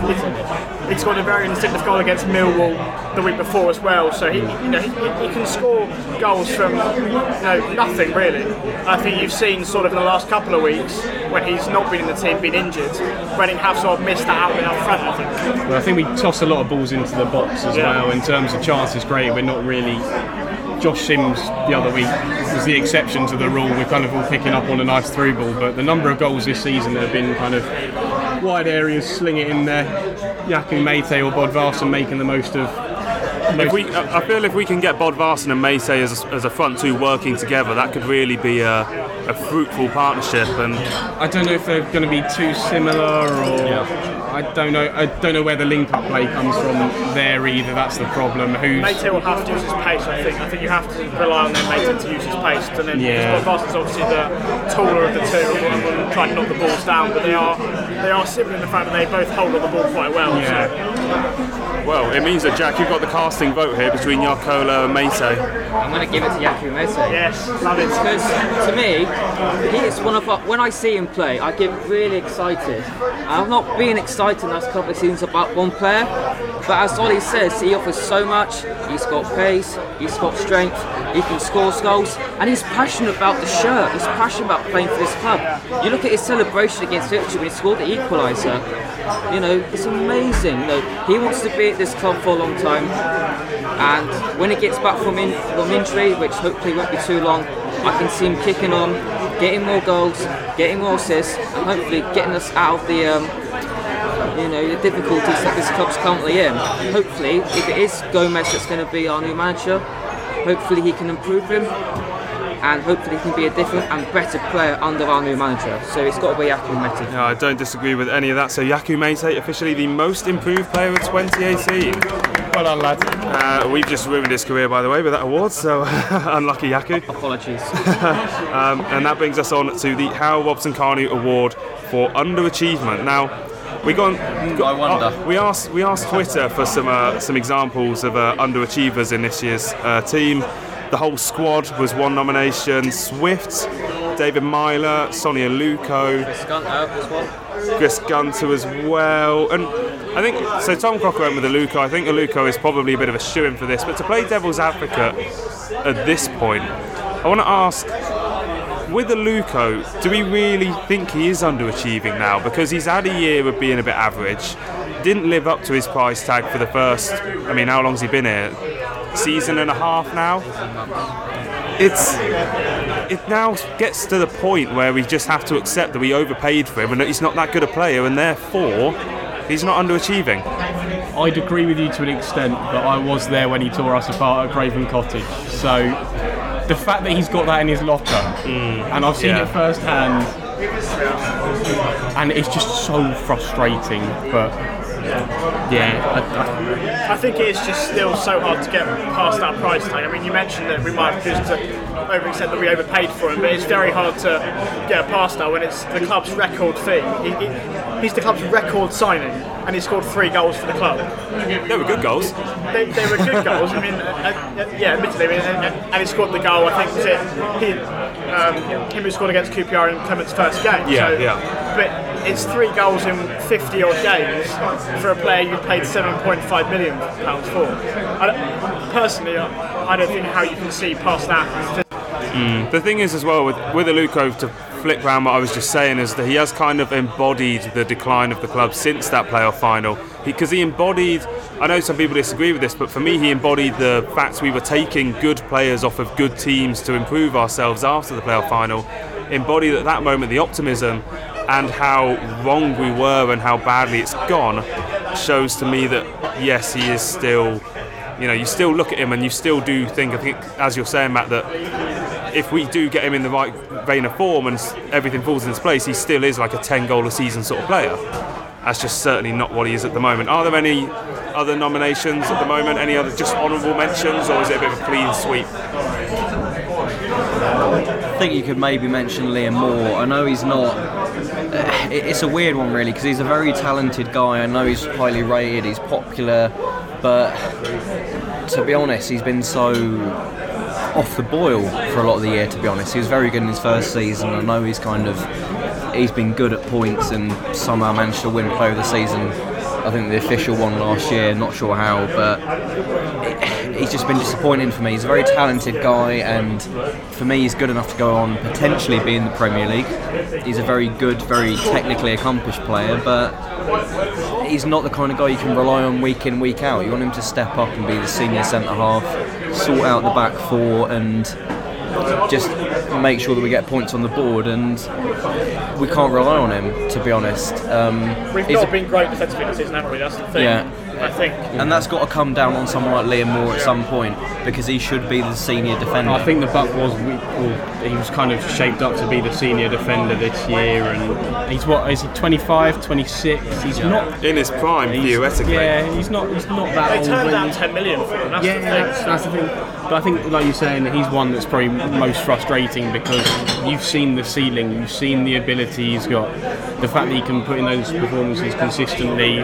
He scored a very instinctive goal against Millwall the week before as well. So he, you know, he, he can score goals from you know, nothing really. I think you've seen sort of in the last couple of weeks when he's not been in the team, been injured, Reading have sort of missed that outlet up front. I think. Well, I think we toss a lot of balls into the box as Yeah. well in terms of chances. Great, we're not really. Josh Sims the other week was the exception to the rule. We're kind of all picking up on a nice through ball, but the number of goals this season have been kind of wide areas, sling it in there. Yakou Meite or Bodvarsson making the most of. If we, I feel if we can get Bodvarsson and Meite as a, as a front two working together, that could really be a, a fruitful partnership. And I don't know if they're going to be too similar, or Yeah. I don't know. I don't know where the link-up play comes from there either. That's the problem. Who's Meite will have to use his pace, I think. I think you have to rely on them Meite to use his pace. And then Yeah. Bodvarsson's obviously the taller of the two and will try to knock the balls down, but they are they are similar in the fact that they both hold on the ball quite well. Yeah. So. Well, it means that, Jack, you've got the casting vote here between Jarkkola and Mate. I'm going to give it to Jaakko Mate. Yes, love it. Because to me, he is one of our, when I see him play, I get really excited. I've not been excited in the last couple of seasons about one player, but as Ollie says, he offers so much. He's got pace, he's got strength, he can score goals, and he's passionate about the shirt. He's passionate about playing for this club. You look at his celebration against Ipswich when he scored the equaliser. You know, it's amazing. You know, he wants to be at this club for a long time, and when he gets back from, in, from injury, which hopefully won't be too long, I can see him kicking on, getting more goals, getting more assists, and hopefully getting us out of the um, you know, the difficulties that this club's currently in. Hopefully, if it is Gomez that's going to be our new manager, hopefully he can improve him, and hopefully he can be a different and better player under our new manager. So it's got to be Jarkko Mate. No, I don't disagree with any of that. So Jarkko Mate, officially the most improved player of twenty eighteen. Well done, lad. Uh, we've just ruined his career, by the way, with that award, so unlucky Jarkko. Apologies. um, and that brings us on to the Howard Robson-Kanu Award for Underachievement. Now, we got, got I wonder. Uh, we asked we asked Twitter for some uh, some examples of uh, underachievers in this year's uh, team. The whole squad was one nomination. Swift, David Myler, Sonia Luco, Chris Gunter as well. Chris Gunter as well. And I think, so Tom Crocker went with Aluko. I think Aluko is probably a bit of a shoo-in for this. But to play devil's advocate at this point, I want to ask, with Aluko, do we really think he is underachieving now? Because he's had a year of being a bit average, didn't live up to his price tag for the first, I mean, how long's he been here? Season and a half now? It's it now gets to the point where we just have to accept that we overpaid for him and that he's not that good a player, and therefore he's not underachieving. I'd agree with you to an extent, but I was there when he tore us apart at Craven Cottage. So the fact that he's got that in his locker, mm, and I've seen yeah. it firsthand, and it's just so frustrating. But yeah, I, I, I think it is just still so hard to get past that price tag. I mean, you mentioned that we might have just overextend that we overpaid for him, but it's very hard to get past that when it's the club's record fee. He, he, he's the club's record signing, and he scored three goals for the club. They were good goals. They, they were good goals. I mean, uh, uh, yeah, admittedly, I mean, and, and he scored the goal. I think was it he, um, him who scored against Q P R in Clement's first game. Yeah, so, yeah. But it's three goals in fifty odd games for a player you paid seven point five million pounds for. I don't, personally, I don't think how you can see past that. Mm. The thing is as well with with Aluko, to flip round what I was just saying, is that he has kind of embodied the decline of the club since that playoff final. Because he, he embodied, I know some people disagree with this, but for me he embodied the fact we were taking good players off of good teams to improve ourselves after the playoff final. Embodied at that moment the optimism, and how wrong we were and how badly it's gone shows to me that yes, he is still, you know, you still look at him and you still do think, I think as you're saying, Matt, that if we do get him in the right vein of form and everything falls into place, he still is like a ten goal a season sort of player. That's just certainly not what he is at the moment. Are there any other nominations at the moment? Any other just honourable mentions, or is it a bit of a clean sweep? I think you could maybe mention Liam Moore. I know he's not. Uh, it's a weird one really, because he's a very talented guy. I know he's highly rated, he's popular, but to be honest, he's been so off the boil for a lot of the year. To be honest, he was very good in his first season. I know he's kind of he's been good at points and somehow managed to win Player of the Season. I think the official one last year, not sure how, but it, he's just been disappointing for me. He's a very talented guy, and for me he's good enough to go on potentially be in the Premier League. He's a very good, very technically accomplished player, but he's not the kind of guy you can rely on week in, week out. You want him to step up and be the senior centre-half, sort out the back four, and just make sure that we get points on the board, and we can't rely on him, to be honest. Um, We've not a, been great defensively this season, haven't we? That's the thing. Yeah. I think. And that's got to come down on someone like Liam Moore at some point, because he should be the senior defender. I think the Buck was well, he was kind of shaped up to be the senior defender this year, and he's what is he twenty-five, twenty-six? He's yeah. not in his prime theoretically. Yeah, he's not. He's not that they old. They turned down ten million for him. That's yeah, the thing. That's, that's the thing. But I think, like you're saying, he's one that's probably most frustrating, because you've seen the ceiling, you've seen the ability he's got, the fact that he can put in those performances consistently.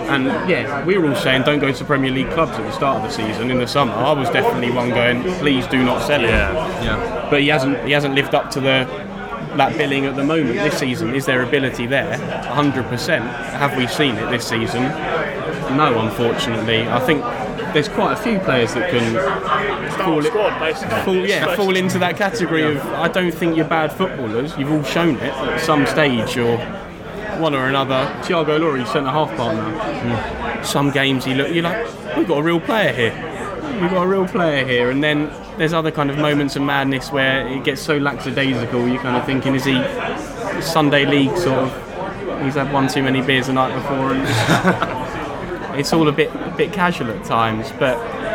And yeah, we were all saying don't go to Premier League clubs at the start of the season. In the summer, I was definitely one going, please do not sell him. Yeah. Yeah. But he hasn't he hasn't lived up to the that billing at the moment. This season, is there ability there? one hundred percent. Have we seen it this season? No, unfortunately. I think there's quite a few players that can fall, squad, basically. fall, yeah, fall into that category of I don't think you're bad footballers. You've all shown it at some stage or one or another. Thiago Lloris, centre half partner. Mm. Some games he look, you're like, we've got a real player here. We've got a real player here, and then there's other kind of moments of madness where it gets so lackadaisical. You're kind of thinking, is he Sunday league sort of? He's had one too many beers the night before, and just, it's all a bit a bit casual at times. But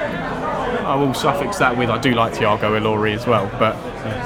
I will suffix that with I do like Thiago Ilori as well. But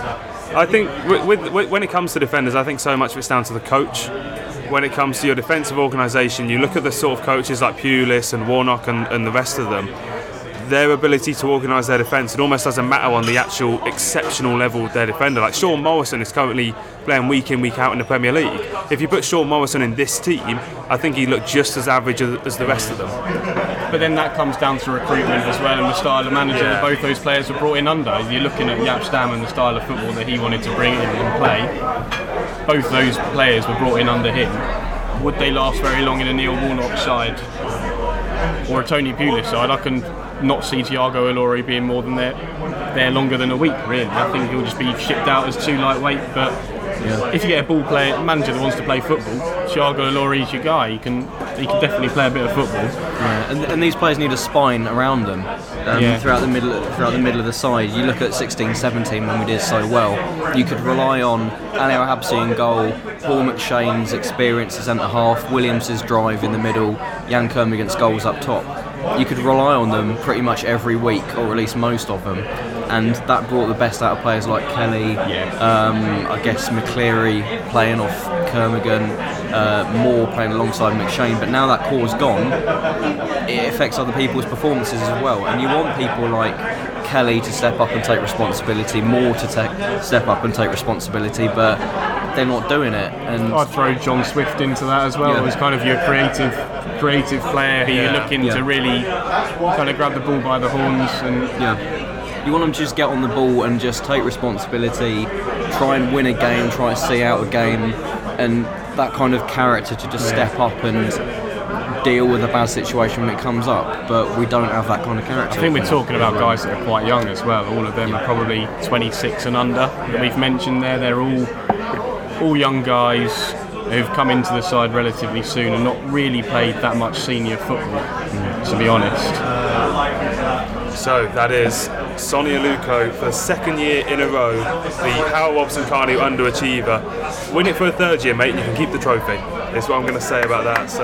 I think with, with, with, when it comes to defenders, I think so much of it's down to the coach. When it comes to your defensive organisation, you look at the sort of coaches like Pulis and Warnock and, and the rest of them. Their ability to organise their defence, it almost doesn't matter on the actual exceptional level of their defender. Like Sean Morrison is currently playing week in, week out in the Premier League. If you put Sean Morrison in this team, I think he looked just as average as, as the rest of them. But then that comes down to recruitment as well and the style of manager Yeah. that both those players were brought in under. You're looking at Jaap Stam and the style of football that he wanted to bring in and play. Both those players were brought in under him. Would they last very long in a Neil Warnock side or a Tony Pulis side? I can not see Thiago Ilori being more than there there longer than a week, really. I think he'll just be shipped out as too lightweight. But yeah. If you get a ball player manager that wants to play football, Thiago Ilori is your guy. He can he can definitely play a bit of football. Yeah. And, and these players need a spine around them um, Yeah. throughout the middle throughout the middle of the side. You look at sixteen seventeen when we did so well. You could rely on Ali Al-Habsi in goal, Paul McShane's experience as centre half, Williams' drive in the middle, Jan Kermigan's goals up top. You could rely on them pretty much every week, or at least most of them, and that brought the best out of players like Kelly, Yeah. um, I guess McCleary playing off Kermigan, uh, Moore playing alongside McShane. But now that core's gone, it affects other people's performances as well, and you want people like Kelly to step up and take responsibility, Moore to take, step up and take responsibility, but they're not doing it. And I'd throw John Swift into that as well. Yeah. As kind of your creative creative player who you're looking Yeah. to really kind of grab the ball by the horns and yeah, you want them to just get on the ball and just take responsibility, try and win a game, try and see out a game, and that kind of character to just step up and deal with a bad situation when it comes up. But we don't have that kind of character. I think we're talking about guys that are quite young as well. All of them are probably twenty-six and under that we've mentioned there. They're all all young guys who've come into the side relatively soon and not really played that much senior football, to be honest. So that is Sonny Aluko for the second year in a row, the Howell Robson Cardew underachiever. Win it for a third year, mate, and you can keep the trophy. That's what I'm going to say about that. So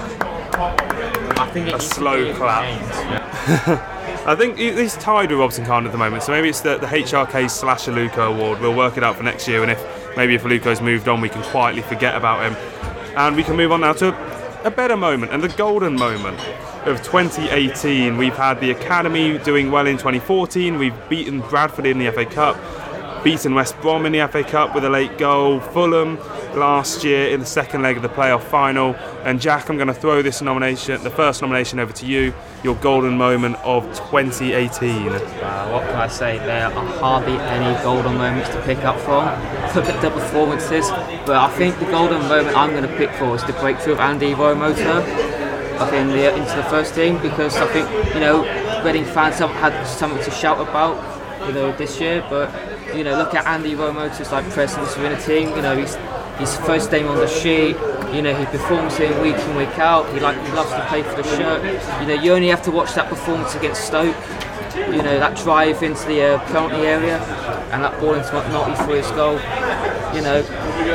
um, I think it a needs to slow be clap. maintained. I think he- he's tied with Robson Khan at the moment, so maybe it's the, the H R K slash Aluko award. We'll work it out for next year, and if maybe if Aluko's moved on, we can quietly forget about him. And we can move on now to a better moment, and the golden moment of twenty eighteen. We've had the Academy doing well in twenty fourteen, we've beaten Bradford in the F A Cup, beaten West Brom in the F A Cup with a late goal, Fulham last year in the second leg of the playoff final. And Jack, I'm going to throw this nomination, the first nomination, over to you. Your golden moment of twenty eighteen. Uh, what can I say? There are hardly any golden moments to pick up from. Look at the performances, but I think the golden moment I'm going to pick for is the breakthrough of Andy Romoter I think, in the, into the first team, because I think, you know, Reading fans have had something to shout about, you know, this year. But you know, look at Andy Romoter's like presence within the team. You know, he's his first name on the sheet. You know, he performs here week in, week out. He like he loves to play for the shirt. You know, you only have to watch that performance against Stoke. You know, that drive into the uh, penalty area and that ball into McNulty for his goal. You know,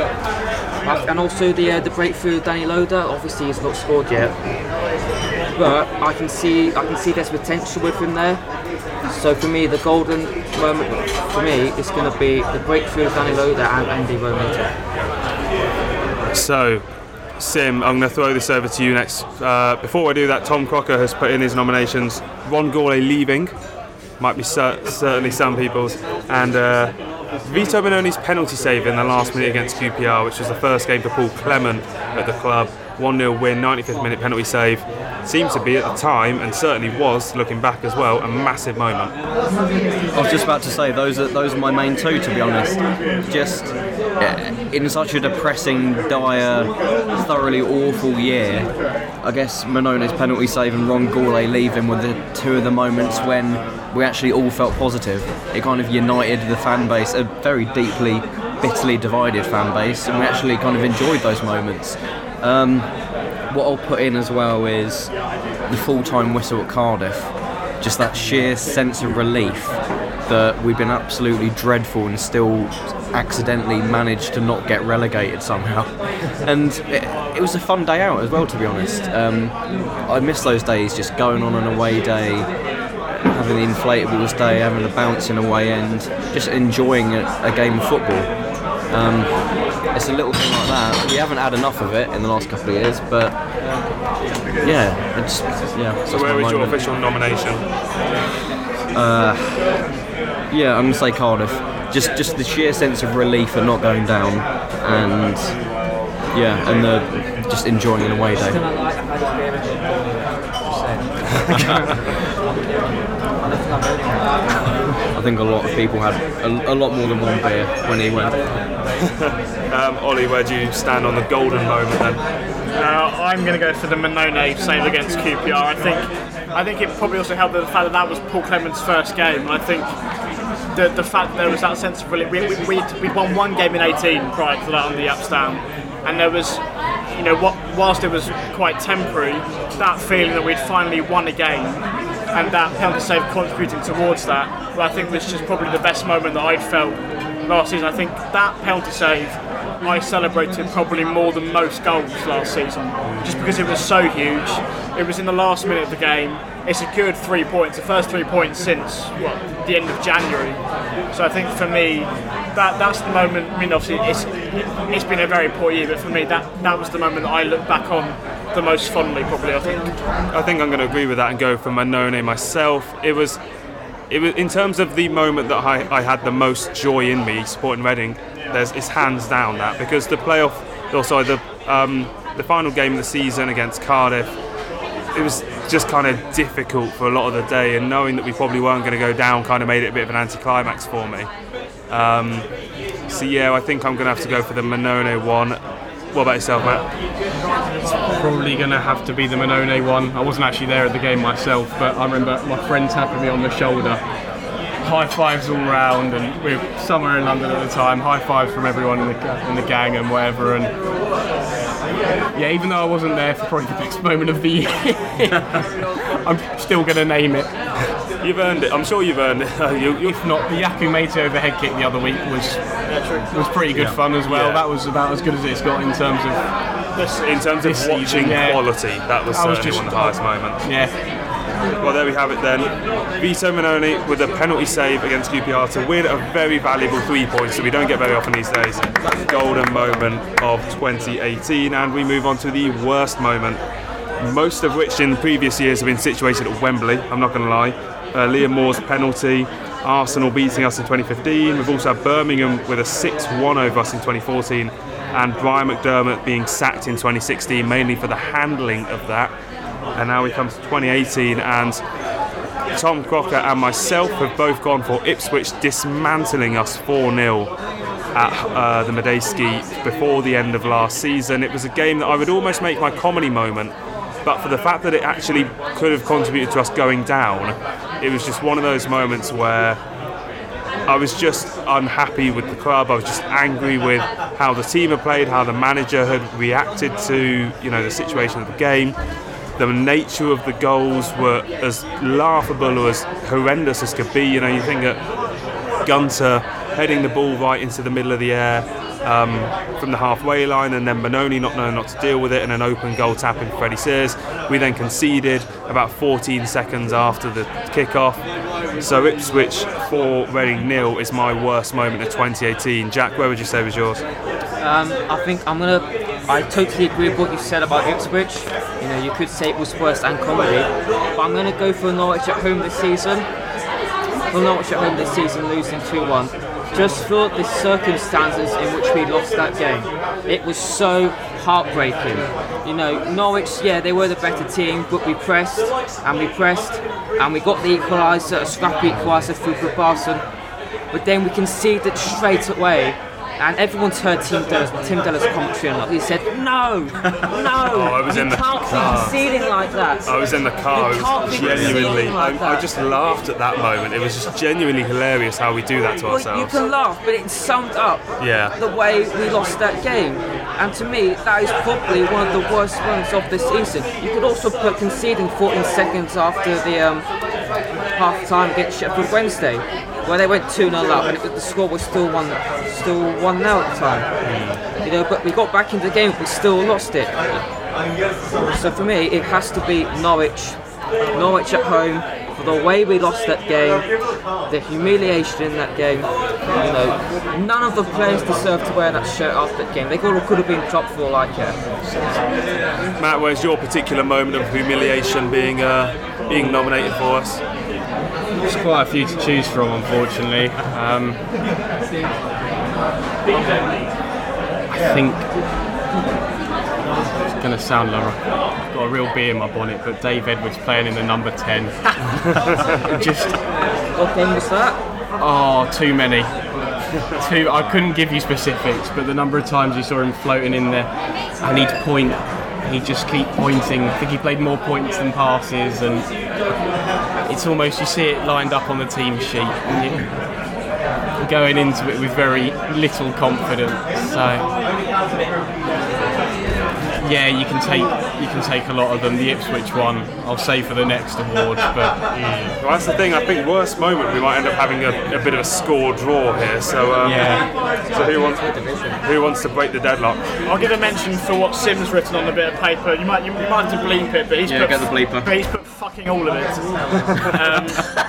and also the uh, the breakthrough of Danny Loader. Obviously, he's not scored yet, but I can see I can see there's potential with him there. So for me, the golden moment for me is going to be the breakthrough of Danny Loader and Andy Romoter. So, Sim, I'm going to throw this over to you next. Uh, before I do that, Tom Crocker has put in his nominations. Ron Gourlay leaving, might be cer- certainly some people's, and uh, Vito Benoni's penalty save in the last minute against Q P R, which was the first game for Paul Clement at the club. one nil win, ninety-fifth minute penalty save. Seemed to be at the time, and certainly was looking back as well, a massive moment. I was just about to say those are those are my main two, to be honest. Just uh, in such a depressing, dire, thoroughly awful year, I guess Manone's penalty save and Ron Gourlay leaving were the two of the moments when we actually all felt positive. It kind of united the fan base, a very deeply, bitterly divided fan base, and we actually kind of enjoyed those moments. Um, what I'll put in as well is the full-time whistle at Cardiff. Just that sheer sense of relief that we've been absolutely dreadful and still accidentally managed to not get relegated somehow. And it, it was a fun day out as well, to be honest. Um, I miss those days, just going on an away day, having the inflatables day, having a bouncing away end, just enjoying a, a game of football. Um, it's a little thing like that. We haven't had enough of it in the last couple of years, but yeah, it's yeah. So where was your official nomination? Uh, yeah, I'm gonna say Cardiff. Just just the sheer sense of relief at not going down, and yeah, and the just enjoying an away day. I think a lot of people had a, a lot more than one beer when he went. um, Ollie, where do you stand on the golden moment then? Uh, I'm going to go for the Manone save against Q P R. I think I think it probably also helped the fact that that was Paul Clement's first game. And I think the the fact that there was that sense of relief. We, we, we'd, we'd won one game in eighteen prior to that on the Upstown, and there was, you know, what, whilst it was quite temporary, that feeling that we'd finally won a game, and that penalty save contributing towards that, well, I think was just probably the best moment that I'd felt last season. I think that penalty save I celebrated probably more than most goals last season, just because it was so huge. It was in the last minute of the game. It secured three points, the first three points since what, the end of January. So I think for me, that that's the moment. I mean, obviously it's it's been a very poor year, but for me, that that was the moment that I look back on the most fondly, probably. I think. I think I'm going to agree with that and go for Manone myself. It was, it was in terms of the moment that I, I had the most joy in me supporting Reading. There's it's hands down that, because the playoff, or sorry, the um, the final game of the season against Cardiff, it was just kind of difficult for a lot of the day, and knowing that we probably weren't going to go down kind of made it a bit of an anticlimax for me. Um, so yeah, I think I'm going to have to go for the Manone one. What about yourself, Matt? It's probably going to have to be the Manone one. I wasn't actually there at the game myself, but I remember my friend tapping me on the shoulder. High fives all round, and we were somewhere in London at the time. High fives from everyone in the in the gang and whatever. And yeah, even though I wasn't there for probably the best moment of the year, I'm still going to name it. You've earned it. I'm sure you've earned it. you, you... If not, the Yaku Mate overhead kick the other week was was pretty good yeah. fun as well. Yeah. That was about as good as it's got in terms of this, in terms of watching season, yeah. quality. That was certainly was just, one of the highest moments. Yeah. Well, there we have it then. Vito Manone with a penalty save against Q P R to win a very valuable three points that we don't get very often these days. Golden moment of twenty eighteen, and we move on to the worst moment, most of which in previous years have been situated at Wembley, I'm not going to lie. Uh, Liam Moore's penalty, Arsenal beating us in twenty fifteen, we've also had Birmingham with a six one over us in twenty fourteen, and Brian McDermott being sacked in twenty sixteen, mainly for the handling of that. And now we come to twenty eighteen, and Tom Crocker and myself have both gone for Ipswich dismantling us four nil at uh, the Madejski before the end of last season. It was a game that I would almost make my comedy moment, but for the fact that it actually could have contributed to us going down, it was just one of those moments where I was just unhappy with the club. I was just angry with how the team had played, how the manager had reacted to, you know, the situation of the game. The nature of the goals were as laughable or as horrendous as could be. You know, you think that Gunter heading the ball right into the middle of the air um, from the halfway line, and then Manone not knowing not to deal with it, and an open goal tapping Freddie Sears. We then conceded about fourteen seconds after the kickoff. So Ipswich four, Reading nil is my worst moment of twenty eighteen. Jack, where would you say was yours? Um, I think I'm gonna. I totally agree with what you said about Ipswich. You know, you could say it was worst and comedy, but I'm gonna go for Norwich at home this season. For Norwich at home this season, losing two one. Just for the circumstances in which we lost that game. It was so heartbreaking. You know, Norwich, yeah, they were the better team, but we pressed and we pressed and we got the equaliser, a scrappy equaliser through Barson, but then we conceded straight away. And everyone's heard Tim Della's, Tim Della's commentary, and he said, "No, no, Oh, I was you in the can't car. be conceding like that." I was in the car. You It can't was be genuinely. conceding like I, that. I just laughed at that moment. It was just genuinely hilarious how we do that to Well, you ourselves. can laugh, but it summed up Yeah. the way we lost that game. And to me, that is probably one of the worst ones of the season. You could also put conceding fourteen seconds after the um, half time against Sheffield Wednesday, where they went two nil up and it, the score was still one still one nil at the time. Mm. You know, but we got back into the game, but we still lost it. So for me, it has to be Norwich. Norwich at home, for the way we lost that game, the humiliation in that game. You know, none of the players deserve to wear that shirt after that game. They could have been dropped for all I care. Matt, where's your particular moment of humiliation being uh, being nominated for us? There's quite a few to choose from, unfortunately. Um, I think it's going to sound like I've got a real bee in my bonnet, but Dave Edwards playing in the number ten. Just What game was that? oh, too many. Too. I couldn't give you specifics, but the number of times you saw him floating in there, and he'd point, and he'd just keep pointing. I think he played more points than passes, and it's almost, you see it lined up on the team sheet, and you're going into it with very little confidence. So yeah, you can take you can take a lot of them. The Ipswich one, I'll say for the next award, but Mm. Well, that's the thing. I think worst moment we might end up having a, a bit of a score draw here. So, um, yeah. so who wants who wants to break the deadlock? I'll give a mention for what Sim's written on a bit of paper. You might you might have to bleep it, but he's Yeah, put get the bleeper. But he's put fucking all of it. um,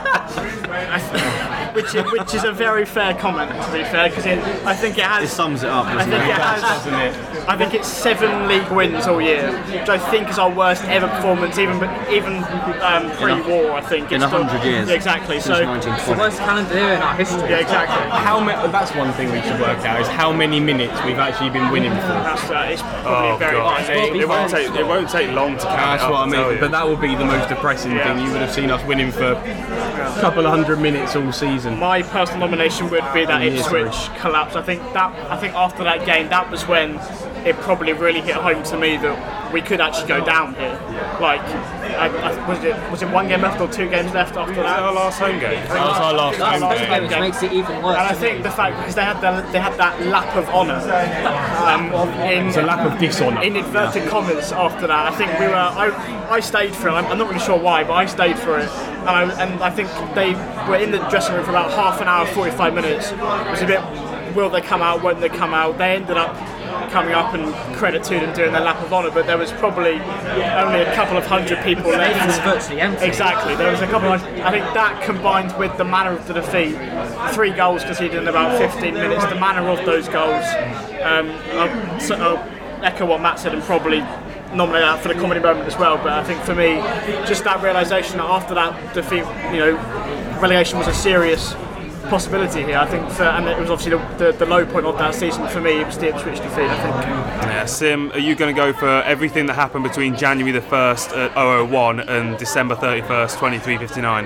I th- which is, which is a very fair comment, to be fair, because I think it has. It sums it up, I doesn't think it? it has. doesn't it? I think it's seven league wins all year, which I think is our worst ever performance, even even um, pre-war. I think in it's a hundred years. Yeah, exactly. Since So nineteen The twenty. worst calendar year in our history. yeah, exactly. How ma- that's one thing we should work out, is how many minutes we've actually been winning for. That's uh, it's probably Oh very god, nice. it, it won't take it won't take long to count That's it up, what I I'll tell mean, you. but that would be the most depressing Yeah. thing. You would have seen us winning for a couple of hundred minutes all season. My personal nomination would be that Yeah, Ipswich sorry. collapse. I think that I think after that game, that was when it probably really hit home to me that we could actually go down here. Like, I, I, was it was it one game left or two games left after Was that our that? last home game? That was our last That's home the game. game, which makes it even worse. And I think the fact because they had the, they had that lap of honour um, in It's a lap of dishonour. in inverted commas after that. I think we were I, I stayed for it. I'm, I'm not really sure why, but I stayed for it. And I, and I think they were in the dressing room for about half an hour, forty-five minutes. It was a bit, will they come out, won't they come out? They ended up coming up, and credit to them doing their lap of honour, but there was probably only a couple of hundred people It was left. virtually empty. Exactly, there was a couple of, I think that combined with the manner of the defeat, three goals conceded in about fifteen minutes, the manner of those goals, um, I'll, so I'll echo what Matt said and probably nominate that for the comedy moment as well, but I think for me, just that realisation that after that defeat, you know, relegation was a serious possibility here. I think, for, and it was obviously the, the, the low point of that season for me. It was the Ipswich defeat. I think. Yeah, Sim, are you going to go for everything that happened between January the first at oh oh one and December thirty-first, twenty-three fifty-nine?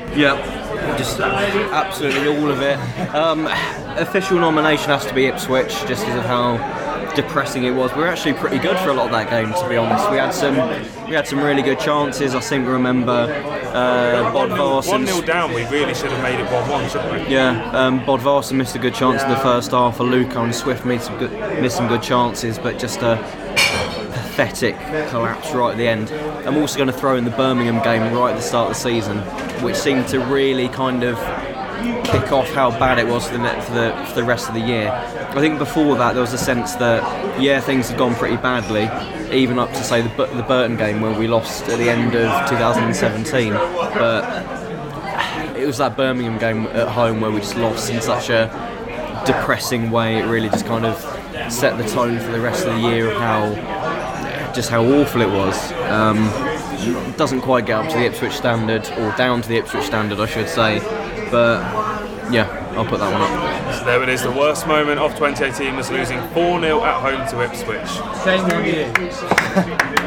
Yeah, just absolutely all of it. Um, official nomination has to be Ipswich, just because of how depressing it was. We were actually pretty good for a lot of that game, to be honest. We had some, we had some really good chances. I seem to remember uh, Bodvarsson. one nil down, we really should have made it one one, shouldn't we? Yeah, um, Bodvarsson missed a good chance in the first half. Aluko and Swift made some good, missed some good chances, but just a pathetic collapse right at the end. I'm also going to throw in the Birmingham game right at the start of the season, which seemed to really kind of kick off how bad it was for the, ne- for the for the rest of the year. I think before that there was a sense that yeah, things had gone pretty badly, even up to say the Bu- the Burton game where we lost at the end of two thousand seventeen. But it was that Birmingham game at home where we just lost in such a depressing way. It really just kind of set the tone for the rest of the year of how just how awful it was. Um, it doesn't quite get up to the Ipswich standard, or down to the Ipswich standard, I should say. But yeah, I'll put that one up. So there it is. The worst moment of twenty eighteen was losing four nil at home to Ipswich. Shame on you.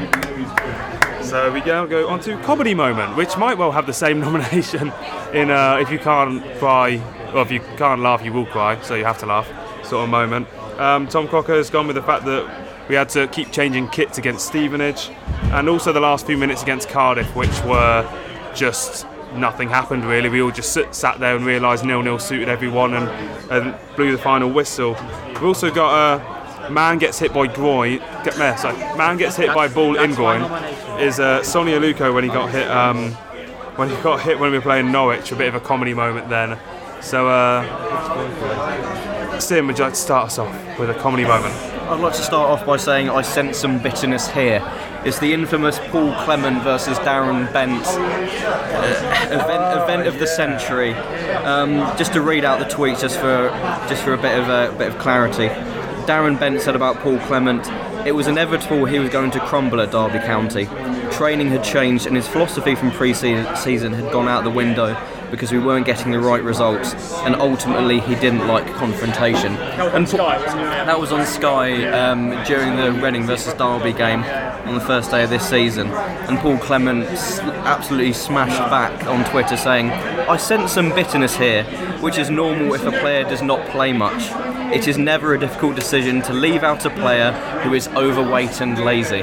So we now go on to comedy moment, which might well have the same nomination in uh, if you can't cry, or if you can't laugh, you will cry, so you have to laugh sort of moment. Um, Tom Crocker has gone with the fact that we had to keep changing kits against Stevenage, and also the last few minutes against Cardiff, which were just nothing happened really. We all just sit, sat there and realised nil nil suited everyone and, and blew the final whistle. We've also got a uh, man gets hit by groin. Get, no, sorry, man gets hit by ball in groin. Is uh, Sonny Aluko when he got hit um, when he got hit when we were playing Norwich. A bit of a comedy moment then. So, uh, Sim, would you like to start us off with a comedy moment? I'd like to start off by saying I sense some bitterness here. It's the infamous Paul Clement versus Darren Bent uh, event, event of the century. Um, just to read out the tweet, just for just for a bit of a bit of clarity. Darren Bent said about Paul Clement, "It was inevitable he was going to crumble at Derby County. Training had changed and his philosophy from pre-season had gone out the window because we weren't getting the right results, and ultimately he didn't like confrontation." And Sky, that was on Sky um, during the Reading versus Derby game on the first day of this season, and Paul Clement absolutely smashed back on Twitter saying, "I sense some bitterness here, which is normal if a player does not play much. It is never a difficult decision to leave out a player who is overweight and lazy."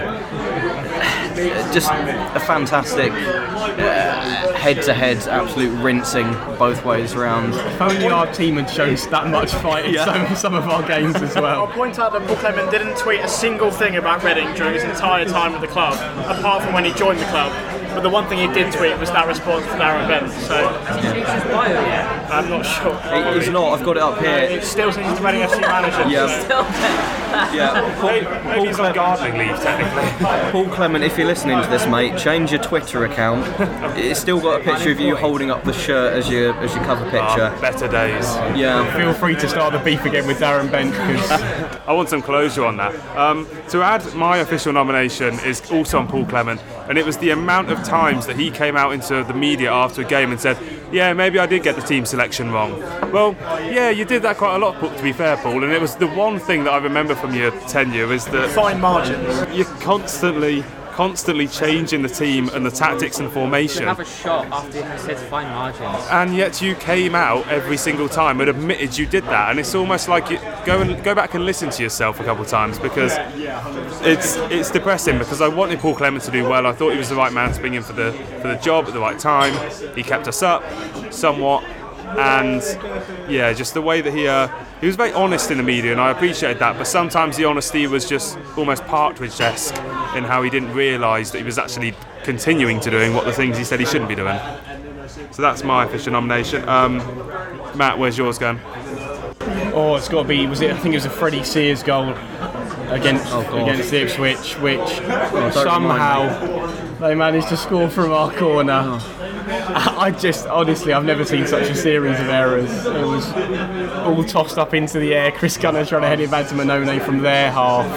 Just a fantastic uh, head-to-head, absolute rinsing both ways around. If only our team had shown that much fight in Yeah. some, some of our games as well. I'll point out that Paul Clement didn't tweet a single thing about Reading during his entire time at the club, apart from when he joined the club. But the one thing he did tweet was that response to Darren Bent, so I'm not sure. It, it's not, I've got it up here. It still says he's the Reading F C manager. Yeah. Yeah. Paul, Maybe Paul, he's on Clement, gardening leave technically. Paul Clement, if you're listening to this, mate, change your Twitter account. It's still got a picture of you holding up the shirt as your as your cover picture. Ah, better days. Yeah. Feel free to start the beef again with Darren Bent, because I want some closure on that. Um, to add, my official nomination is also on Paul Clement, and it was the amount of times that he came out into the media after a game and said, "Yeah, maybe I did get the team selection wrong." Well, yeah, you did that quite a lot, to be fair, Paul, and it was the one thing that I remember from your tenure is that Fine margins. you're constantly constantly changing the team and the tactics and formation, Have a shot after you said fine margins. and yet you came out every single time and admitted you did that. And it's almost like you go and go back and listen to yourself a couple of times, because it's it's depressing, because I wanted Paul Clement to do well. I thought he was the right man to bring in for the for the job at the right time. He kept us up somewhat, and yeah, just the way that he uh, he was very honest in the media, and I appreciated that. But sometimes the honesty was just almost Partridge-esque in how he didn't realise that he was actually continuing to doing what the things he said he shouldn't be doing. So that's my official nomination. Um, Matt, where's yours going? oh, it's got to be. Was it? I think it was a Freddie Sears goal against Oh, God. against Ipswich, which don't somehow they managed to score from our corner. I just, honestly, I've never seen such a series of errors. It was all tossed up into the air. Chris Gunner trying to head it back to Manone from their half.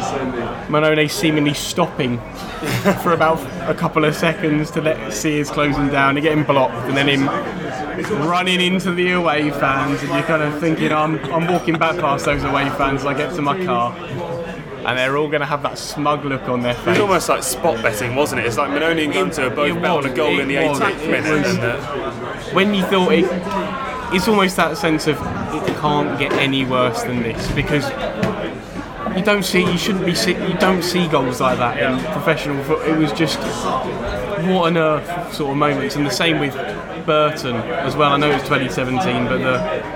Manone seemingly stopping for about a couple of seconds to let Sears close him down and get him blocked, and then him running into the away fans, and you're kind of thinking, I'm, I'm walking back past those away fans as I get to my car, and they're all going to have that smug look on their It was face. almost like spot betting, wasn't it? It's like Manone and Gunter both It bet on a was, goal it in the was, eightieth it minute. was. And, uh, When you thought it, it's almost that sense of it can't get any worse than this, because you don't see, you shouldn't be see, you don't see goals like that in professional football. It was just what on earth sort of moments, and the same with Burton as well. I know it was twenty seventeen, but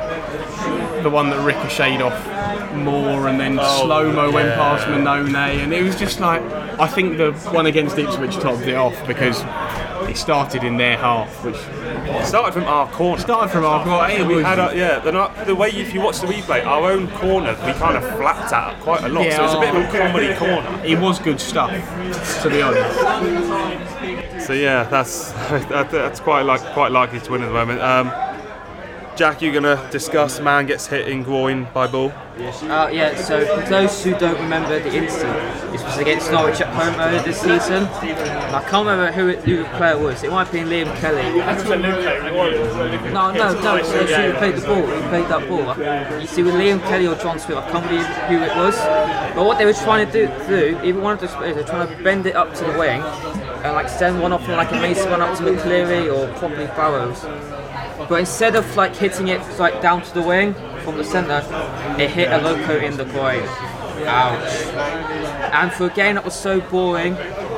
the the one that ricocheted off Moore and then Oh, slow-mo went yeah. past Manone, and it was just like, I think the one against Ipswich topped it off because it started in their half, which it started from our corner. started from our goal. It We was, had a, yeah, the, not- the way if you watch the replay, our own corner, we kind of flapped at quite a lot. Yeah, so it's a bit of a oh. comedy corner. it was good stuff, to be honest. So yeah, that's that, that's quite like quite likely to win at the moment. Um, Jack, you're going to discuss man gets hit in groin by ball. Uh, yeah, so for those who don't remember the incident, this was against Norwich at home earlier this season. And I can't remember who, it, who the player was. It might have been Liam Kelly. No, no, no, so who played the ball. Who played that ball. You see, with Liam Kelly or John Smith, I can't believe who it was. But what they were trying to do, do even one of those players, they were trying to bend it up to the wing and like send one off from like a Mason one up to McCleary or probably Barrows. But instead of like hitting it like down to the wing from the centre, it hit a loco in the groin. Ouch. And for a game that was so boring,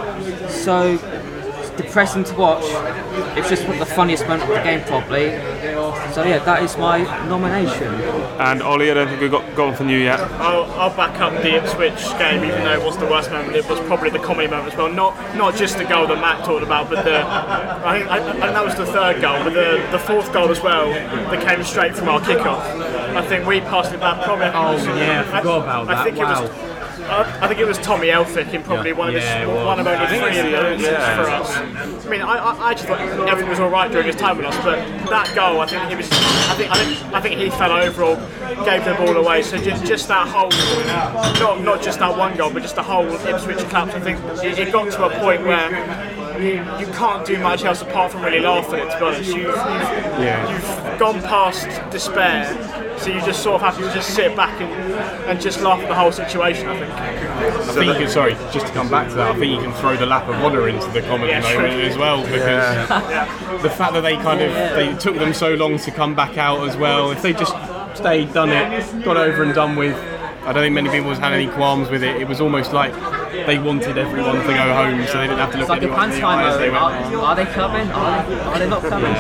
so depressing to watch, it's just the funniest moment of the game probably. So yeah, that is my nomination. And Ollie, I don't think we've got gone from you yet. I'll, I'll back up the Ipswich game, even though it was the worst moment. It was probably the comedy moment as well. Not not just the goal that Matt talked about, but the I think, I, I think that was the third goal, but the, the fourth goal as well that came straight from our kickoff. I think we passed it back probably. Oh yeah, I forgot about that. I think wow. it was. I think it was Tommy Elphick in probably yeah. one of his, yeah, one of only three appearances yeah. for us. I mean, I, I, I just thought everything was all right during his time with us, but that goal, I think he was, I think, I think, I think he fell over or gave the ball away. So just, just that whole, not not just that one goal, but just the whole Ipswich collapse. I think it, it got to a point where you, you can't do much else apart from really laugh at it. To be honest, you've, you've, Yeah. you've gone past despair. So you just sort of have to just sit back and, and just laugh at the whole situation, I think. I think you can, sorry, just to come back to that, I think you can throw the lap of honour into the comedy Yeah, moment sure. as well, because Yeah. the fact that they kind of, they took them so long to come back out as well, if they just stayed, done it, got over and done with, I don't think many people had any qualms with it. It was almost like they wanted everyone to go home, so they didn't have to look It's like a anyone in the eye as they pantomime. went. Are, are they coming? Are they, are they not coming?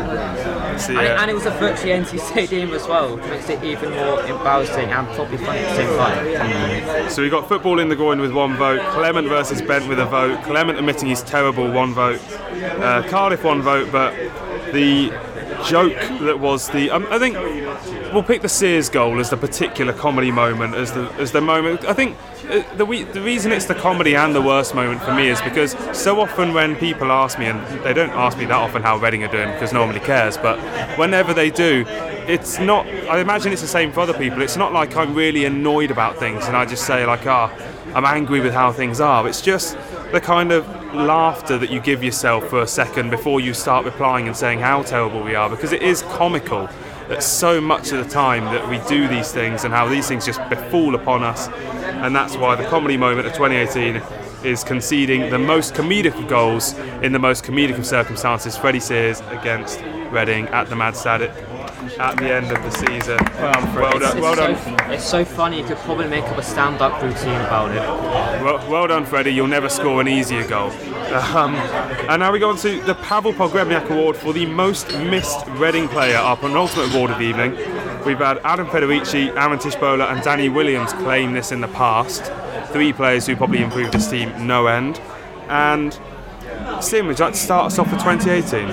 So, And, it, yeah. and it was a virtually empty stadium as well, which makes it even more embarrassing and probably funny at the same time. So we got football in the groin with one vote, Clement versus Bent with a vote, Clement admitting he's terrible, one vote, uh, Cardiff one vote, but the joke that was the um, I think we'll pick the Sears goal as the particular comedy moment as the as the moment. I think uh, the we, the reason it's the comedy and the worst moment for me is because so often when people ask me, and they don't ask me that often how Reading are doing because no one really cares, but whenever they do, it's not, I imagine it's the same for other people, it's not like I'm really annoyed about things and I just say like, ah, oh, I'm angry with how things are. It's just the kind of laughter that you give yourself for a second before you start replying and saying how terrible we are, because it is comical that so much of the time that we do these things and how these things just befall upon us, and that's why the comedy moment of twenty eighteen is conceding the most comedic of goals in the most comedic of circumstances. Freddie Sears against Reading at the Madstad at the end of the season. Well, well done, It's, well done. so, it's so funny, you could probably make up a stand-up routine about it. Well, well done, Freddie. You'll never score an easier goal. Um, and now we go on to the Pavel Pogrebniak Award for the most missed Reading player, our penultimate award of the evening. We've had Adam Federici, Aaron Tishbola and Danny Williams claim this in the past. Three players who probably improved this team no end. And Sim, would you like to start us off for twenty eighteen?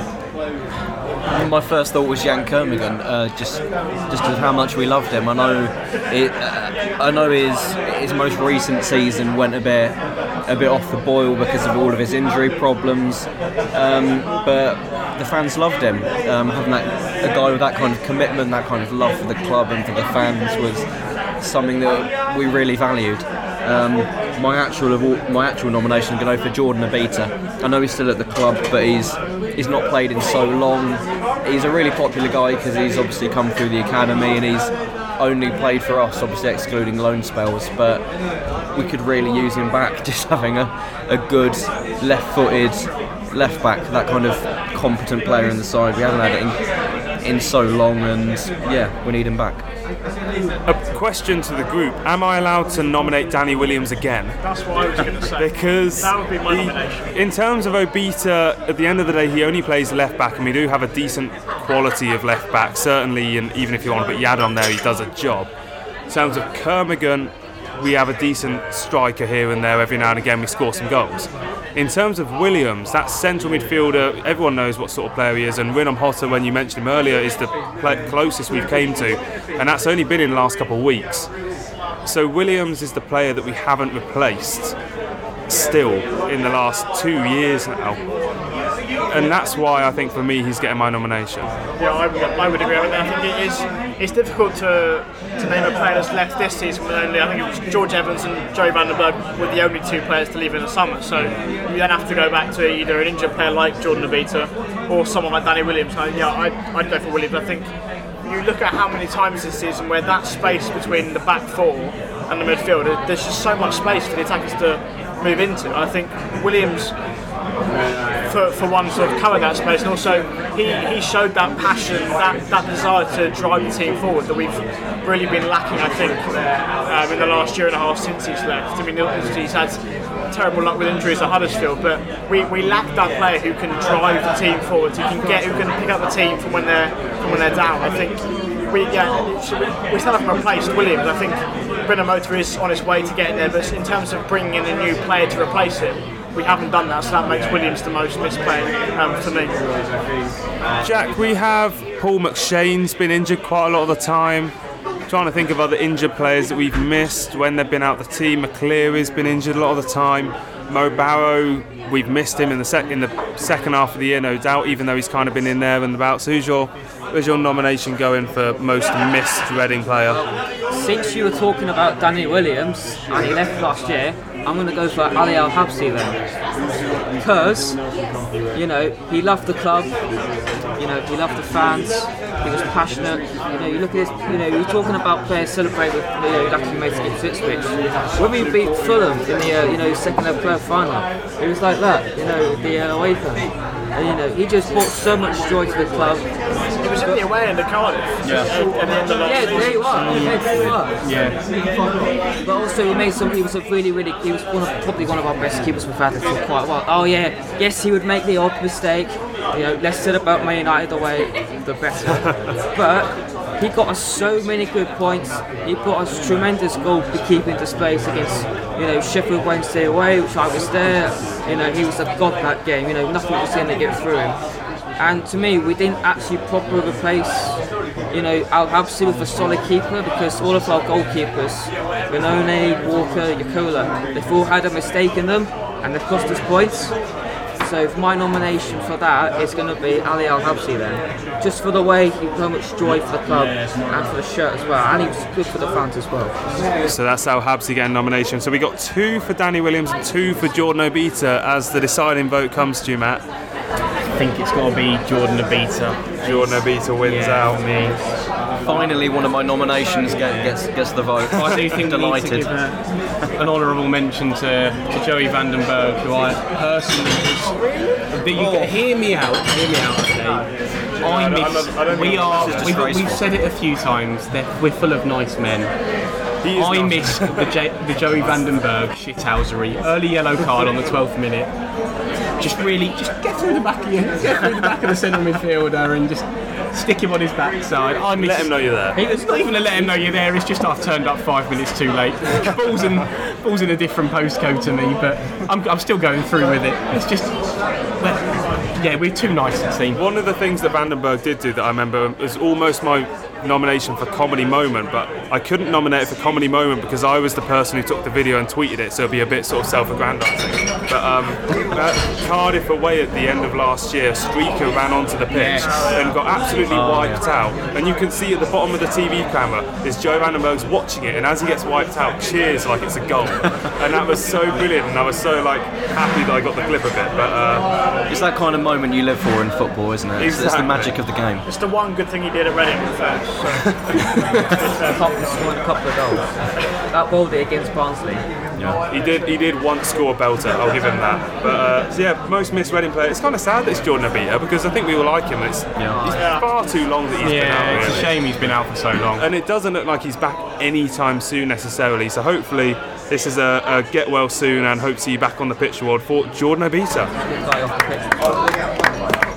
My first thought was Jan Kermigan, uh, just just of how much we loved him. I know, it, uh, I know his his most recent season went a bit a bit off the boil because of all of his injury problems, um, but the fans loved him. Um, having that a guy with that kind of commitment, that kind of love for the club and for the fans was something that we really valued. Um, my actual award, my actual nomination is going to go for Jordan Abita. I know he's still at the club, but he's he's not played in so long. He's a really popular guy because he's obviously come through the academy and he's only played for us, obviously excluding loan spells. But we could really use him back, just having a, a good left-footed left back, that kind of competent player in the side. We haven't had it in, in so long, and yeah, we need him back. A question to the group: am I allowed to nominate Danny Williams again? That's what I was going to say. Because that would be my he, nomination. in terms of Obita, at the end of the day, he only plays left back, and we do have a decent quality of left back, certainly. And even if you want to put Yad on there, he does a job. In terms of Kermigan, we have a decent striker here and there. Every now and again, we score some goals. In terms of Williams, that central midfielder, everyone knows what sort of player he is, and Rinam Hotta, when you mentioned him earlier, is the play- closest we've came to, and that's only been in the last couple of weeks. So Williams is the player that we haven't replaced. still in the last two years now. And that's why I think for me he's getting my nomination. Yeah, I would, I would agree with that. I think it is it's difficult to, to name a player that's left this season with only, I think it was George Evans and Joey van den Berg were the only two players to leave in the summer. So you then have to go back to either an injured player like Jordan Obita or someone like Danny Williams. So, yeah, I'd, I'd go for Williams. I think you look at how many times this season where that space between the back four and the midfield, there's just so much space for the attackers to move into. I think Williams, for, for one, sort of covered that space, and also he, he showed that passion, that, that desire to drive the team forward that we've really been lacking, I think, um, in the last year and a half since he's left. I mean, he's had terrible luck with injuries at Huddersfield, but we, we lack that player who can drive the team forward, who can get, who can pick up the team from when they're from when they're down. I think we yeah we, we still haven't replaced Williams. I think Brynner Motor is on his way to getting there, but in terms of bringing in a new player to replace him, we haven't done that, so that makes Williams the most missed player um, for me. Jack, we have Paul McShane's been injured quite a lot of the time. Trying to think of other injured players that we've missed when they've been out the team. McCleary's been injured a lot of the time. Mo Barrow, we've missed him in the sec- in the second half of the year, no doubt, even though he's kind of been in there and about. So who's your who's your nomination going for most missed Reading player? Since you were talking about Danny Williams and he left last year, I'm going to go for Ali Al Habsi then, because you know he loved the club, you know he loved the fans, he was passionate. You know you look at this, you know you're talking about players celebrate with you know like he made against Ipswich. When we beat Fulham in the uh, you know second level player final, it was like that, you know the uh, away fan. And, you know he just brought so much joy to the club. He was in the away end of Cardiff. Yeah. At the end of last Yeah, season. there you are. Yeah, there you are. Yeah. But also he made some. He was a really, really. He was one of, probably one of our best keepers we've had for quite a while. Oh yeah, yes, he would make the odd mistake. You know, less said about Man United away, the better. But he got us so many good points. He brought us tremendous goalkeeping displays against, you know, Sheffield Wednesday away, which I was there. You know, he was a god that game. You know, nothing was going to get through him. And to me, we didn't actually properly replace, you know, Al Habsi with a solid keeper, because all of our goalkeepers, Benone, Walker, Yakola, they've all had a mistake in them and they've cost us points. So my nomination for that is going to be Ali Al Habsi then, just for the way he brought so much joy for the club and for the shirt as well, and he was good for the fans as well. So that's Al Habsi getting nomination. So we got two for Danny Williams and two for Jordan Obita as the deciding vote comes to you, Matt. I think it's got to be Jordan Obita. Jordan Obita wins Yeah, out. for me. Finally, one of my nominations get, gets gets the vote. I do think we need to delighted. give a, an honourable mention to, to Joey van den Berg, who I personally was. You Oh. hear me out, hear me out. Okay. I miss. I don't- I don't we think are. this is We've, disgraceful. we've said it a few times. That we're full of nice men. He is I not- miss the, J, the Joey van den Berg shithousery. Early yellow card on the twelfth minute. Just really, just get through the back of you, get through the back of the centre midfielder and just stick him on his backside. I miss. Let him know you're there. It's not even to let him know you're there. It's just I've turned up five minutes too late. Ball's in, ball's in a different postcode to me, but I'm, I'm still going through with it. It's just, well, yeah, we're too nice it seems. One of the things that Vandenberg did do that I remember was almost my nomination for Comedy Moment, but I couldn't nominate it for Comedy Moment because I was the person who took the video and tweeted it, so it'd be a bit sort of self-aggrandising. But um, at Cardiff away at the end of last year, Streaker ran onto the pitch and got absolutely wiped out. And you can see at the bottom of the T V camera is Joe Vandenberg's watching it, and as he gets wiped out, cheers like it's a goal. And that was so brilliant, and I was so like happy that I got the clip of it. But uh, It's that kind of moment you live for in football, isn't it? It's, it's the Exactly. magic of the game. It's the one good thing he did at Reading first. So. Couple scored a couple of goals. That Baldy against Barnsley. He did. He did once score a belter. I'll give him that. But uh, so yeah, most missed Reading player. It's kind of sad that it's Jordan Obita because I think we all like him. It's, Yeah. it's far too long that he's been Yeah, out. it's a Really. shame he's been out for so long. And it doesn't look like he's back anytime soon necessarily. So hopefully this is a, a get well soon and hope to see you back on the pitch award for Jordan Obita. Guy off the pitch.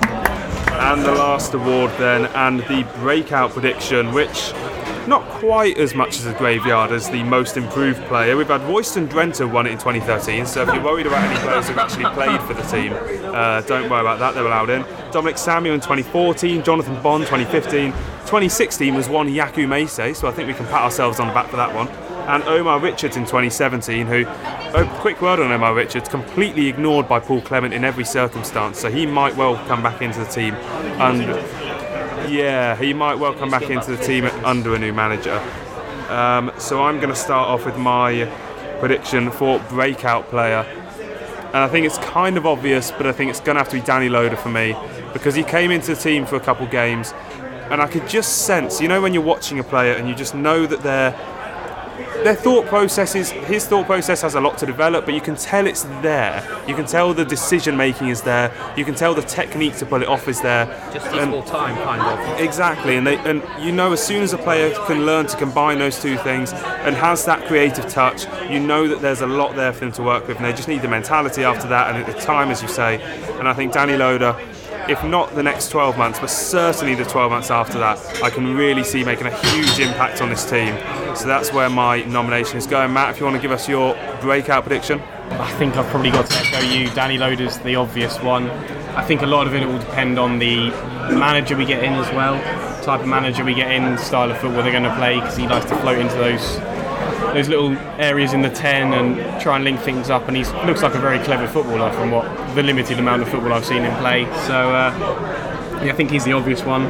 And the last award then, and the breakout prediction, which not quite as much as a graveyard as the most improved player. We've had Royston Drenthe won it in twenty thirteen, so if you're worried about any players who've actually played for the team, uh, don't worry about that, they're allowed in. Dominic Samuel in twenty fourteen, Jonathan Bond twenty fifteen, twenty sixteen was one Yaku Meise, so I think we can pat ourselves on the back for that one. and Omar Richards in twenty seventeen, who, a quick word on Omar Richards, completely ignored by Paul Clement in every circumstance, so he might well come back into the team under, yeah, he might well come back into the team under a new manager. Um, so I'm going to start off with my prediction for breakout player, and I think it's kind of obvious, but I think it's going to have to be Danny Loader for me, because he came into the team for a couple games and I could just sense, you know, when you're watching a player and you just know that their their thought process is, his thought process has a lot to develop, but you can tell it's there. You can tell the decision making is there. You can tell the technique to pull it off is there. Just equal time, kind of. Exactly, and they, and you know, as soon as a player can learn to combine those two things and has that creative touch, you know that there's a lot there for them to work with, and they just need the mentality after that and the time, as you say. And I think Danny Loader, if not the next twelve months, but certainly the twelve months after that, I can really see making a huge impact on this team. So that's where my nomination is going. Matt, if you want to give us your breakout prediction. I think I've probably got to echo you. Danny Loader's the obvious one. I think a lot of it will depend on the manager we get in as well, type of manager we get in, style of football they're going to play, because he likes to float into those those little areas in the ten and try and link things up, and he looks like a very clever footballer from what the limited amount of football I've seen him play. So uh, yeah, I think he's the obvious one.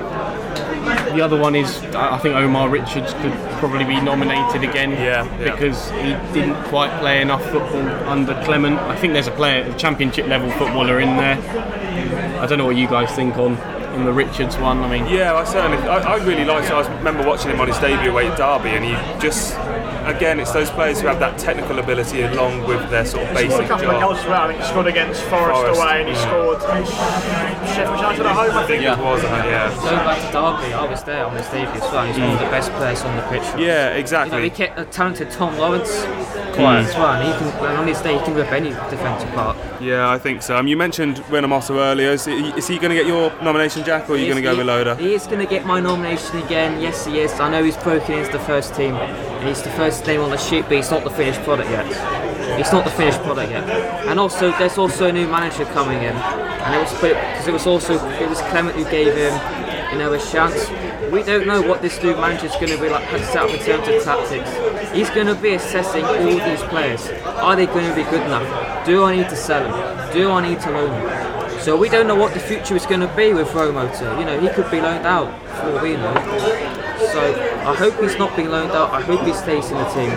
The other one is, I think Omar Richards could probably be nominated again, yeah, yeah. because he didn't quite play enough football under Clement. I think there's a player, a championship level footballer in there. I don't know what you guys think on on the Richards one. I mean, yeah, I certainly, I, I really liked it. I remember watching him on his debut away at Derby, and he just, again, it's those players who have that technical ability along with their sort of basic job. He scored a couple job. of goals as well. I think he scored against Forest, Forest away, and he scored Sheffield United at home, I think. Yeah. It was, uh, yeah. Going back to Derby, I was there on his debut as well. He's mm. one of the best players on the pitch. Yeah, exactly. You know, he kept a talented Tom Lawrence quiet mm. as well, and he can, and on his day, he can rip any defensive part. Yeah, I think so. Um, you mentioned Renamoto earlier. Is he, is he going to get your nomination, Jack, or are you going to go with Loader? He is going to get my nomination again. Yes, he is. I know he's broken into the first team, and he's the first name on the sheet, but he's not the finished product yet. He's not the finished product yet. And also, there's also a new manager coming in, and it was because it was also it was Clement who gave him, you know, a chance. We don't know what this new manager is going to be like set up in terms of tactics. He's going to be assessing all these players. Are they going to be good enough? Do I need to sell them? Do I need to loan them? So we don't know what the future is going to be with Renamoto. You know, he could be loaned out for all we know. So I hope he's not being loaned out. I hope he stays in the team.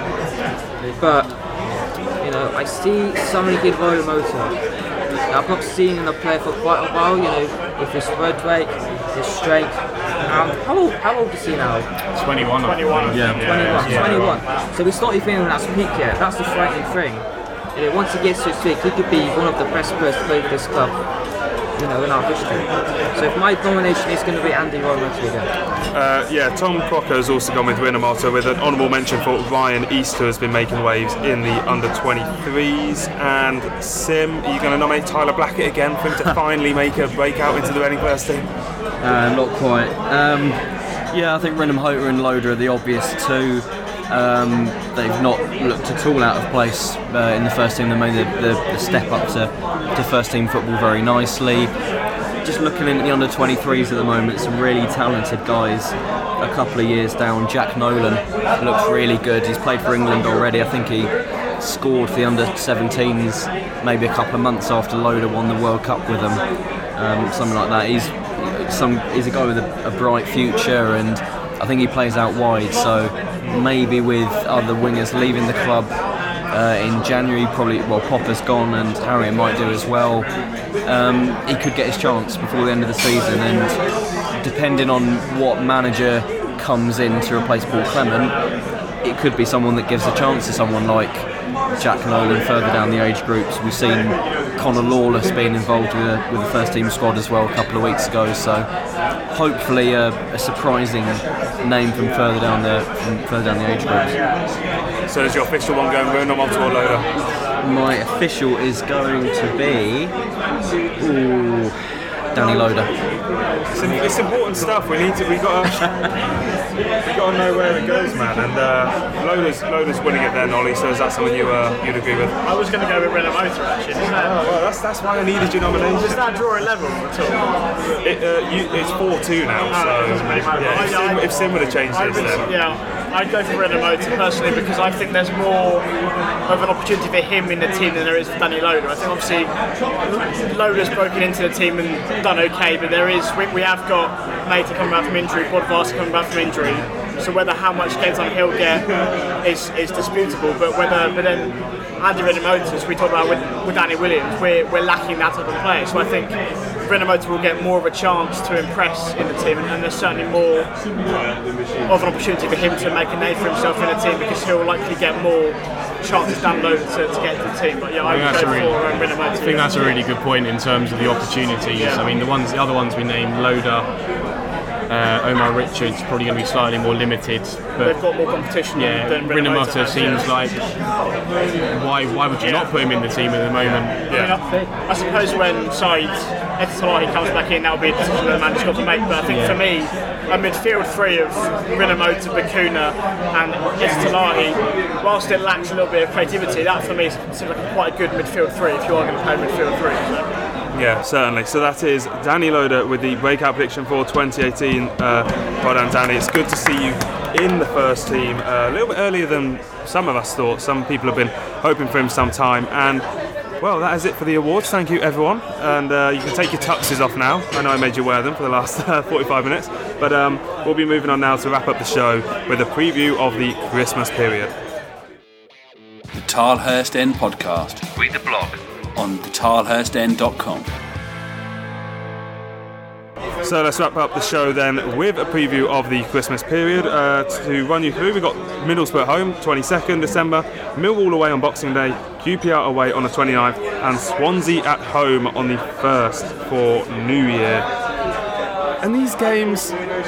But you know, I see something in Renamoto. I've not seen in a player for quite a while. You know, with his word rate, his strength. Um, how old? How old is he now? twenty-one. twenty-one. Yeah. twenty-one. Yeah. twenty-one. So he's not even in that peak yet. That's the frightening thing. You know, once he gets to his peak, he could be one of the best players to play for this club, you know, in our history. So if my nomination is going to be Andy Renamoto again. Uh, yeah, Tom Crocker has also gone with Renamoto, with an honourable mention for Ryan East, who has been making waves in the under twenty-threes. And Sim, are you going to nominate Tyler Blackett again for him to finally make a breakout into the Reading first team? Uh, not quite. Um, yeah, I think Renamoto and Loader are the obvious two. Um, they've not looked at all out of place uh, in the first team. They made the, the, the step up to, to first team football very nicely. Just looking in at the under twenty-threes at the moment, some really talented guys a couple of years down. Jack Nolan looks really good. He's played for England already. I think he scored for the under seventeens maybe a couple of months after Loader won the World Cup with them. Um, something like that. He's some he's a guy with a, a bright future, and I think he plays out wide, so maybe with other wingers leaving the club uh, in January, probably, well, Popper's gone and Harriet might do as well, um, he could get his chance before the end of the season, and depending on what manager comes in to replace Paul Clement, it could be someone that gives a chance to someone like Jack Nolan further down the age groups. We've seen Connor Lawless being involved with, a, with the first team squad as well a couple of weeks ago, so hopefully a, a surprising name from further down the from further down the age groups. So is your official one going Renamoto or Loader? My official is going to be ooh, Danny Loader. It's, it's important stuff. We need to. We got to. we got to know where it goes, man. And uh, Loader's Loader's winning it there, Nolly. So is that something you uh, you'd agree with? I was going to go with Renault Motor actually. Is that, Oh, well, that's that's why I needed your nomination. Does that draw a level at all? It, uh, you, it's four two now. Oh, So it doesn't really matter. yeah, if, I- Sim, I- if Sim would have changed I this, would, then yeah, I'd go for Renault Motor personally because I think there's more of an opportunity for him in the team than there is for Danny Loader. I think obviously Loader's broken into the team and done okay, but there is we, we have got Mater coming back from injury, Bodvarsson coming back from injury. So whether how much games on he'll get is, is disputable, but whether but then Andy Renault Motors we talked about with, with Danny Williams, we're, we're lacking that type of player. So I think Renault Motor will get more of a chance to impress in the team, and, and there's certainly more of an opportunity for him to make a name for himself in the team because he'll likely get more chances down low to, to get to the team. But yeah, I, I would think go that's a for really- um, Renault Motor. I think that's a really good point in terms of the opportunities. Yeah. I mean, the ones, the other ones we named, Loader, uh, Omar Richards, probably going to be slightly more limited. But They've got more competition yeah, than Renault Motor Rinnemotter has, seems yeah. like why why would you not put him in the team at the moment? I, mean, I, I suppose when Said Etatolahi comes back in, that'll be a decision that the manager's got to make. But I think Yeah. for me, a midfield three of Renault Motor, Bakuna, and Etatolahi, whilst it lacks a little bit of creativity, that for me seems like quite a good midfield three if you are going to play midfield three. So. yeah, certainly. So that is Danny Loader with the breakout prediction for twenty eighteen. Uh, well done, Danny. It's good to see you in the first team uh, a little bit earlier than some of us thought. Some people have been hoping for him some time. And well, that is it for the awards. Thank you, everyone. And uh, you can take your tuxes off now. I know I made you wear them for the last uh, forty-five minutes. But um, we'll be moving on now to wrap up the show with a preview of the Christmas period. The Tilehurst End Podcast Read the blog. on the tilehurst end dot com. So let's wrap up the show then with a preview of the Christmas period. Uh, to run you through, we've got Middlesbrough at home, twenty-second December, Millwall away on Boxing Day, Q P R away on the twenty-ninth, and Swansea at home on the first for New Year. And these games,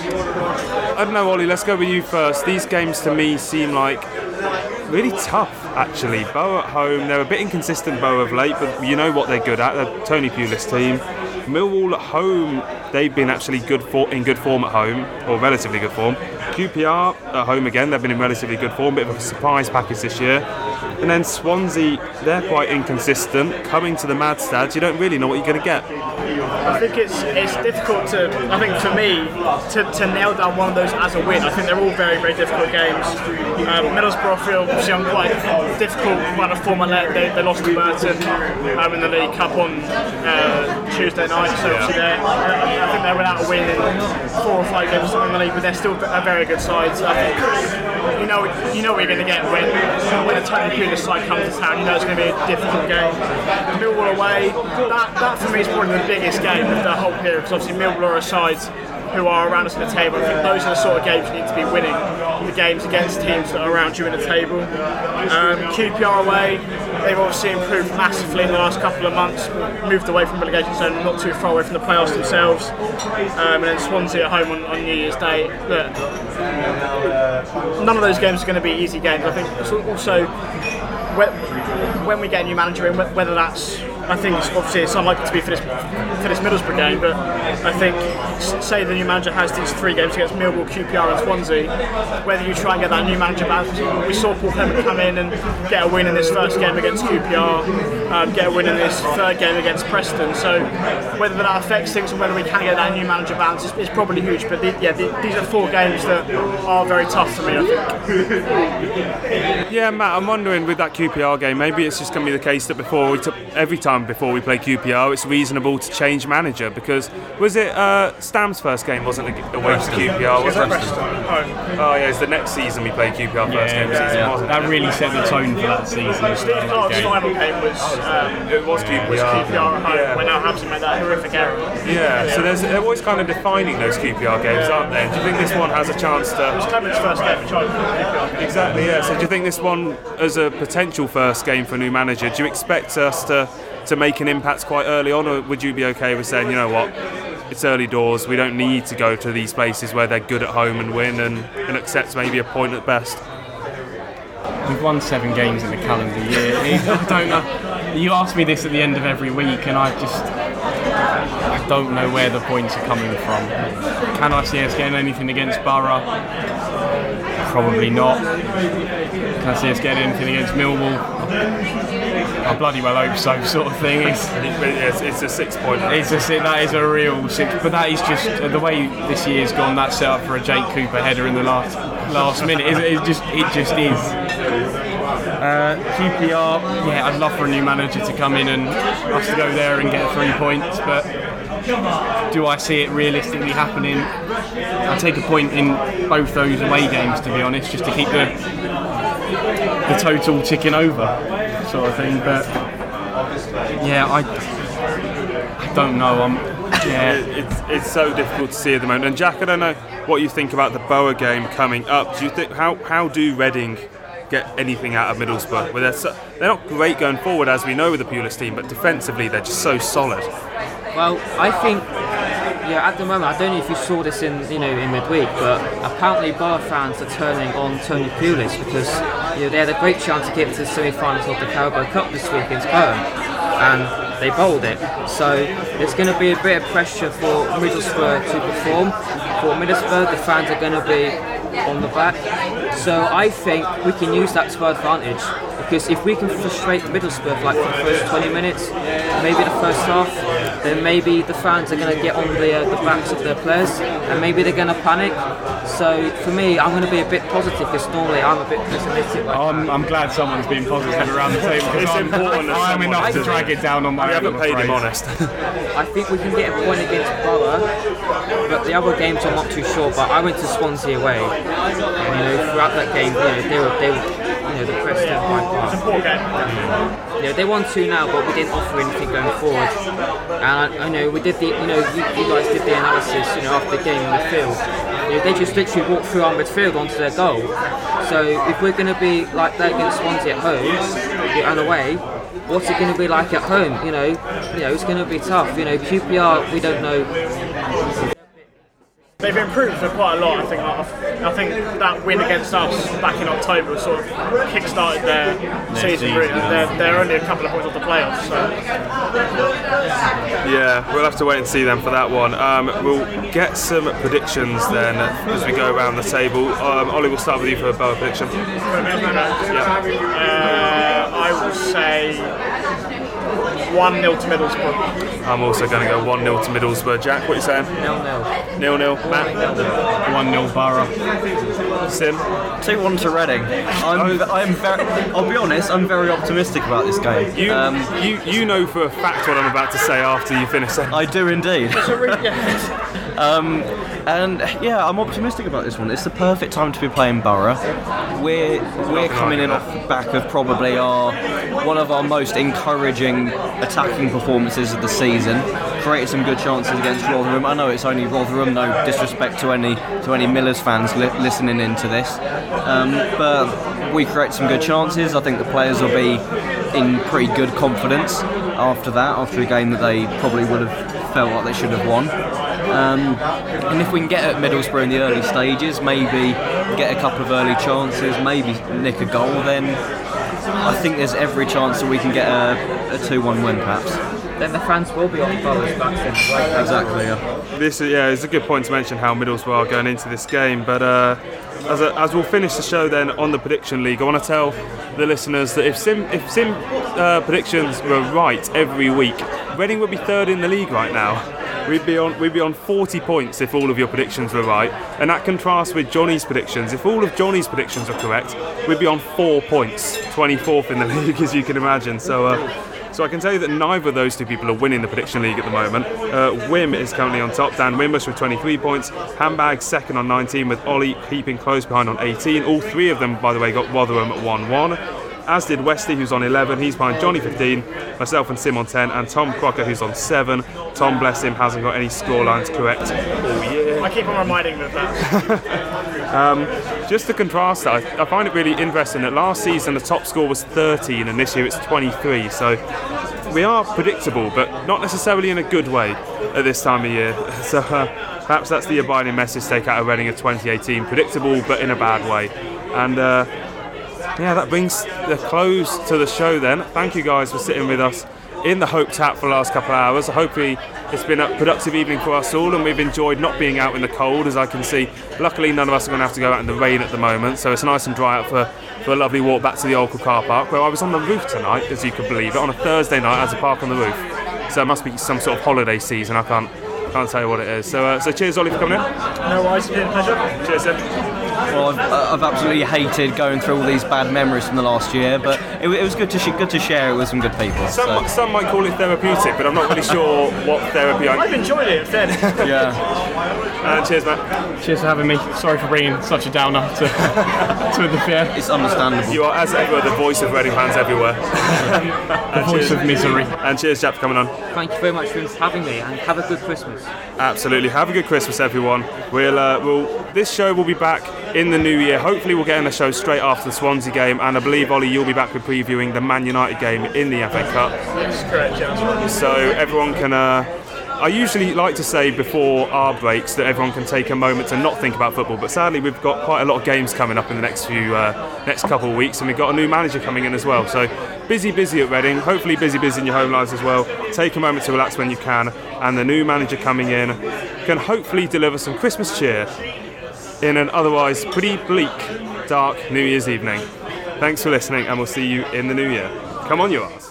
I don't know, Ollie, let's go with you first. These games to me seem like really tough, actually. Bow at home, they're a bit inconsistent, Bow of late, but you know what they're good at. They're Tony Pulis' team. Millwall at home, they've been actually good for, in good form at home, or relatively good form. Q P R at home again, they've been in relatively good form, bit of a surprise package this year. And then Swansea, they're quite inconsistent. Coming to the Madstad, you don't really know what you're going to get. I think it's it's difficult to, I think for me, to, to nail down one of those as a win. I think they're all very, very difficult games. Um, Middlesbrough feel obviously on quite difficult kind of format. They, they lost to Burton um, in the League Cup on uh, Tuesday night, so obviously they're, I think they're without a win in four or five games or something in the league, but they're still a very good side. So I think you know you know what you're going to get when when a Tony Pulis side comes to town. You know it's going to be a difficult game. Millwall away, that, that for me is probably the biggest game of the whole period, because obviously Millwall are a side who are around us in the table. I think those are the sort of games you need to be winning, the games against teams that are around you in the table. Um, Q P R away, they've obviously improved massively in the last couple of months, moved away from relegation zone, not too far away from the playoffs themselves. Um, and then Swansea at home on, on New Year's Day. Look, none of those games are going to be easy games. I think also when we get a new manager in, whether that's, I think it's obviously it's unlikely to be for this for this Middlesbrough game, but I think say the new manager has these three games against Millwall, Q P R and Swansea, whether you try and get that new manager back. We saw Paul Clement come in and get a win in this first game against Q P R, um, get a win in this third game against Preston, so whether that affects things and whether we can get that new manager balance is, is probably huge, but the, yeah, the, these are four games that are very tough for me, I think. Yeah, Matt, I'm wondering with that Q P R game, maybe it's just going to be the case that before we took every time before we play Q P R, it's reasonable to change manager, because was it uh, Stam's first game wasn't away to Q P R, was it? Oh yeah, it's the next season we played Q P R first Yeah, game of the yeah, season, yeah. wasn't That it? really set the tone for that season. Steve Clark's final game was um, It was Q P R. was Q P R at home, Yeah. when Southampton made that horrific error. Yeah, so there's, they're always kind of defining those Q P R games, aren't they? Do you think this one has a chance It was to... Clement's first game for China. Exactly, yeah. So do you think this one, as a potential first game for a new manager, do you expect us to, to make an impact quite early on, or would you be okay with saying, you know what, it's early doors, we don't need to go to these places where they're good at home and win, and, and accept maybe a point at best? We've won seven games in the calendar year. I don't know. You ask me this at the end of every week, and I just I don't know where the points are coming from. Can I see us getting anything against Borough? Probably not. Can I see us getting anything against Millwall? I bloody well hope so, sort of thing. It's, It's, it's a six point. it's a, that is a real six, but that is just the way this year's gone. That's set up for a Jake Cooper header in the last last minute. It, it just it just is. Uh, Q P R, yeah, I'd love for a new manager to come in and us to go there and get three points, but do I see it realistically happening? I'll take a point in both those away games, to be honest, just to keep the the total ticking over, sort of thing. But yeah, I I don't know. I'm yeah. It's it's so difficult to see at the moment. And Jack, I don't know what you think about the Borough game coming up. Do you think how how do Reading get anything out of Middlesbrough? Well, they're so, they're not great going forward, as we know with the Pulis team, but defensively they're just so solid. Well, I think, yeah, at the moment, I don't know if you saw this in, you know, in midweek, but apparently Borough fans are turning on Tony Pulis because, you know, they had a great chance to get to the semi-finals of the Carabao Cup this week against Borough, and they bowled it. So there's going to be a bit of pressure for Middlesbrough to perform. For Middlesbrough, the fans are going to be on the back. So I think we can use that to our advantage, because if we can frustrate Middlesbrough like for the first twenty minutes, maybe the first half, then maybe the fans are going to get on the, uh, the backs of their players, and maybe they're going to panic. So for me, I'm going to be a bit positive, because normally I'm a bit pessimistic. I'm, I'm glad someone's being positive around the table. It's I'm, important that I'm enough to someone- drag it down on my We own. haven't I'm paid him afraid. honest. I think we can get a point against Borough, but the other games I'm not too sure. But I went to Swansea away, and you know, throughout that game, you know, they were, they were, you know, the press them by far. It's a poor game. You know, they won two now, but we didn't offer anything going forward. And I, I know we did the, you know, you, you guys did the analysis, you know, after the game in the field. You know, they just literally walked through our midfield onto their goal. So if we're going to be like that against Swansea at home and away, what's it going to be like at home? You know, you know, it's going to be tough. You know, Q P R, we don't know. They've improved for quite a lot. I think. I think that win against us back in October sort of kick-started their, season. season, Really. yeah. They're, they're only a couple of points off the playoffs. So. Yeah, we'll have to wait and see then for that one. Um, we'll get some predictions then as we go around the table. Um, Ollie, we'll start with you for a Borough prediction. Yeah. Uh, I will say one nil to Middlesbrough. I'm also going to go one nil to Middlesbrough. Jack, what are you saying? Nil nil. nil nil. Matt? one nil Borough. Sim? two one to Reading. I'm, I'm very, I'll be honest, I'm very optimistic about this game. You, Um, you you know for a fact what I'm about to say after you finish saying. I do indeed. um, and yeah, I'm optimistic about this one. It's the perfect time to be playing Borough. We're we're coming in off the back of probably our one of our most encouraging attacking performances of the season. Created some good chances against Rotherham. I know it's only Rotherham. No disrespect to any to any Millers fans li- listening into this, um, but we create some good chances. I think the players will be in pretty good confidence after that, after a game that they probably would have felt like they should have won. Um, and if we can get at Middlesbrough in the early stages, maybe get a couple of early chances, maybe nick a goal, then I think there's every chance that we can get a, a two one win perhaps. Then the fans will be on Borough's backs then. Right? Exactly, yeah. This is, yeah, it's a good point to mention how Middlesbrough are going into this game. But uh, as, a, as we'll finish the show then on the prediction league, I want to tell the listeners that if Sim if Sim uh, predictions were right every week, Reading would be third in the league right now. We'd be on we'd be on forty points if all of your predictions were right, and that contrasts with Johnny's predictions. If all of Johnny's predictions were correct, we'd be on four points, twenty-fourth in the league, as you can imagine. So. Uh, So I can tell you that neither of those two people are winning the prediction league at the moment. Uh, Wim is currently on top, Dan Wimbush with twenty-three points, Handbag second on nineteen, with Ollie keeping close behind on eighteen. All three of them, by the way, got Rotherham at one one. As did Westy, who's on eleven. He's behind Johnny fifteen, myself and Sim on ten, and Tom Crocker, who's on seven. Tom, bless him, hasn't got any scorelines correct all year. I keep on reminding them of that. Um, just to contrast that, I, I find it really interesting that last season the top score was thirteen and this year it's twenty-three. So we are predictable, but not necessarily in a good way at this time of year. So uh, perhaps that's the abiding message to take out of Reading of twenty eighteen. Predictable, but in a bad way. And uh, yeah, that brings the close to the show then. Thank you guys for sitting with us in the Hope Tap for the last couple of hours. I hope we it's been a productive evening for us all, and we've enjoyed not being out in the cold, as I can see. Luckily, none of us are going to have to go out in the rain at the moment, so it's nice and dry out for, for a lovely walk back to the Oracle car park, where I was on the roof tonight, as you could believe it, on a Thursday night. I had to park on the roof. So it must be some sort of holiday season. I can't can't tell you what it is. So, uh, so cheers, Ollie, for coming in. No worries, it's been a pleasure. Cheers, Ed. Well, I've, uh, I've absolutely hated going through all these bad memories from the last year, but it, it was good to sh- good to share it with some good people. Some, so. some might call it therapeutic, but I'm not really sure what therapy I... I've enjoyed it, Fed. Yeah. Uh, cheers, Matt. Cheers for having me. Sorry for bringing such a downer to, to the fair. It's understandable. You are, as ever, the voice of Reading fans everywhere. The voice of misery. And cheers, Jack, for coming on. Thank you very much for having me, and have a good Christmas. Absolutely. Have a good Christmas, everyone. We'll, uh, we'll, this show will be back in the new year. Hopefully we'll get in the show straight after the Swansea game, and I believe, Ollie, you'll be back with previewing the Man United game in the F A Cup. That's correct, yeah. So everyone can... Uh, I usually like to say before our breaks that everyone can take a moment to not think about football, but sadly we've got quite a lot of games coming up in the next few uh, next couple of weeks, and we've got a new manager coming in as well. So busy, busy at Reading. Hopefully busy, busy in your home lives as well. Take a moment to relax when you can, and the new manager coming in can hopefully deliver some Christmas cheer in an otherwise pretty bleak, dark New Year's evening. Thanks for listening, and we'll see you in the new year. Come on, you arse.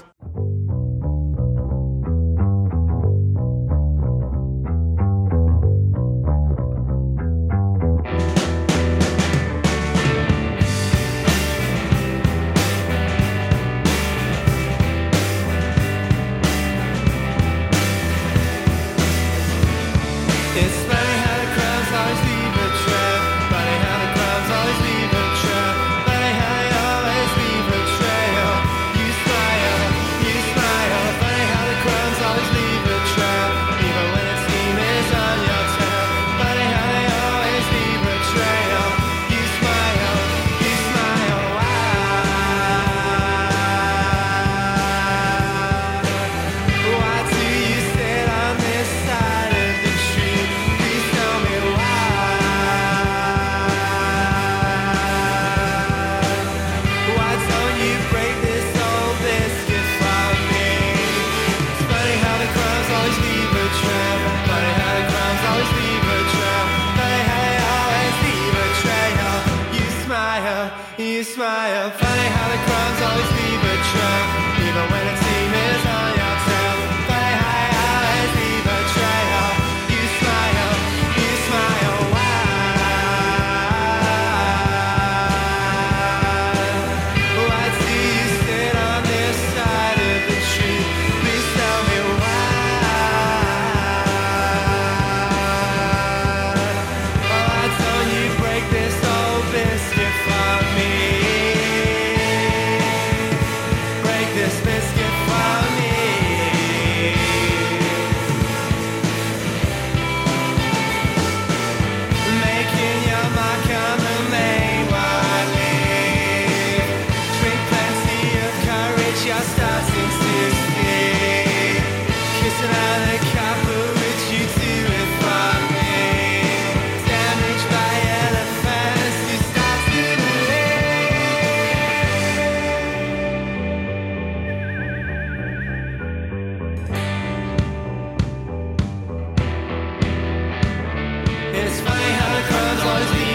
It's funny how the crowds always leave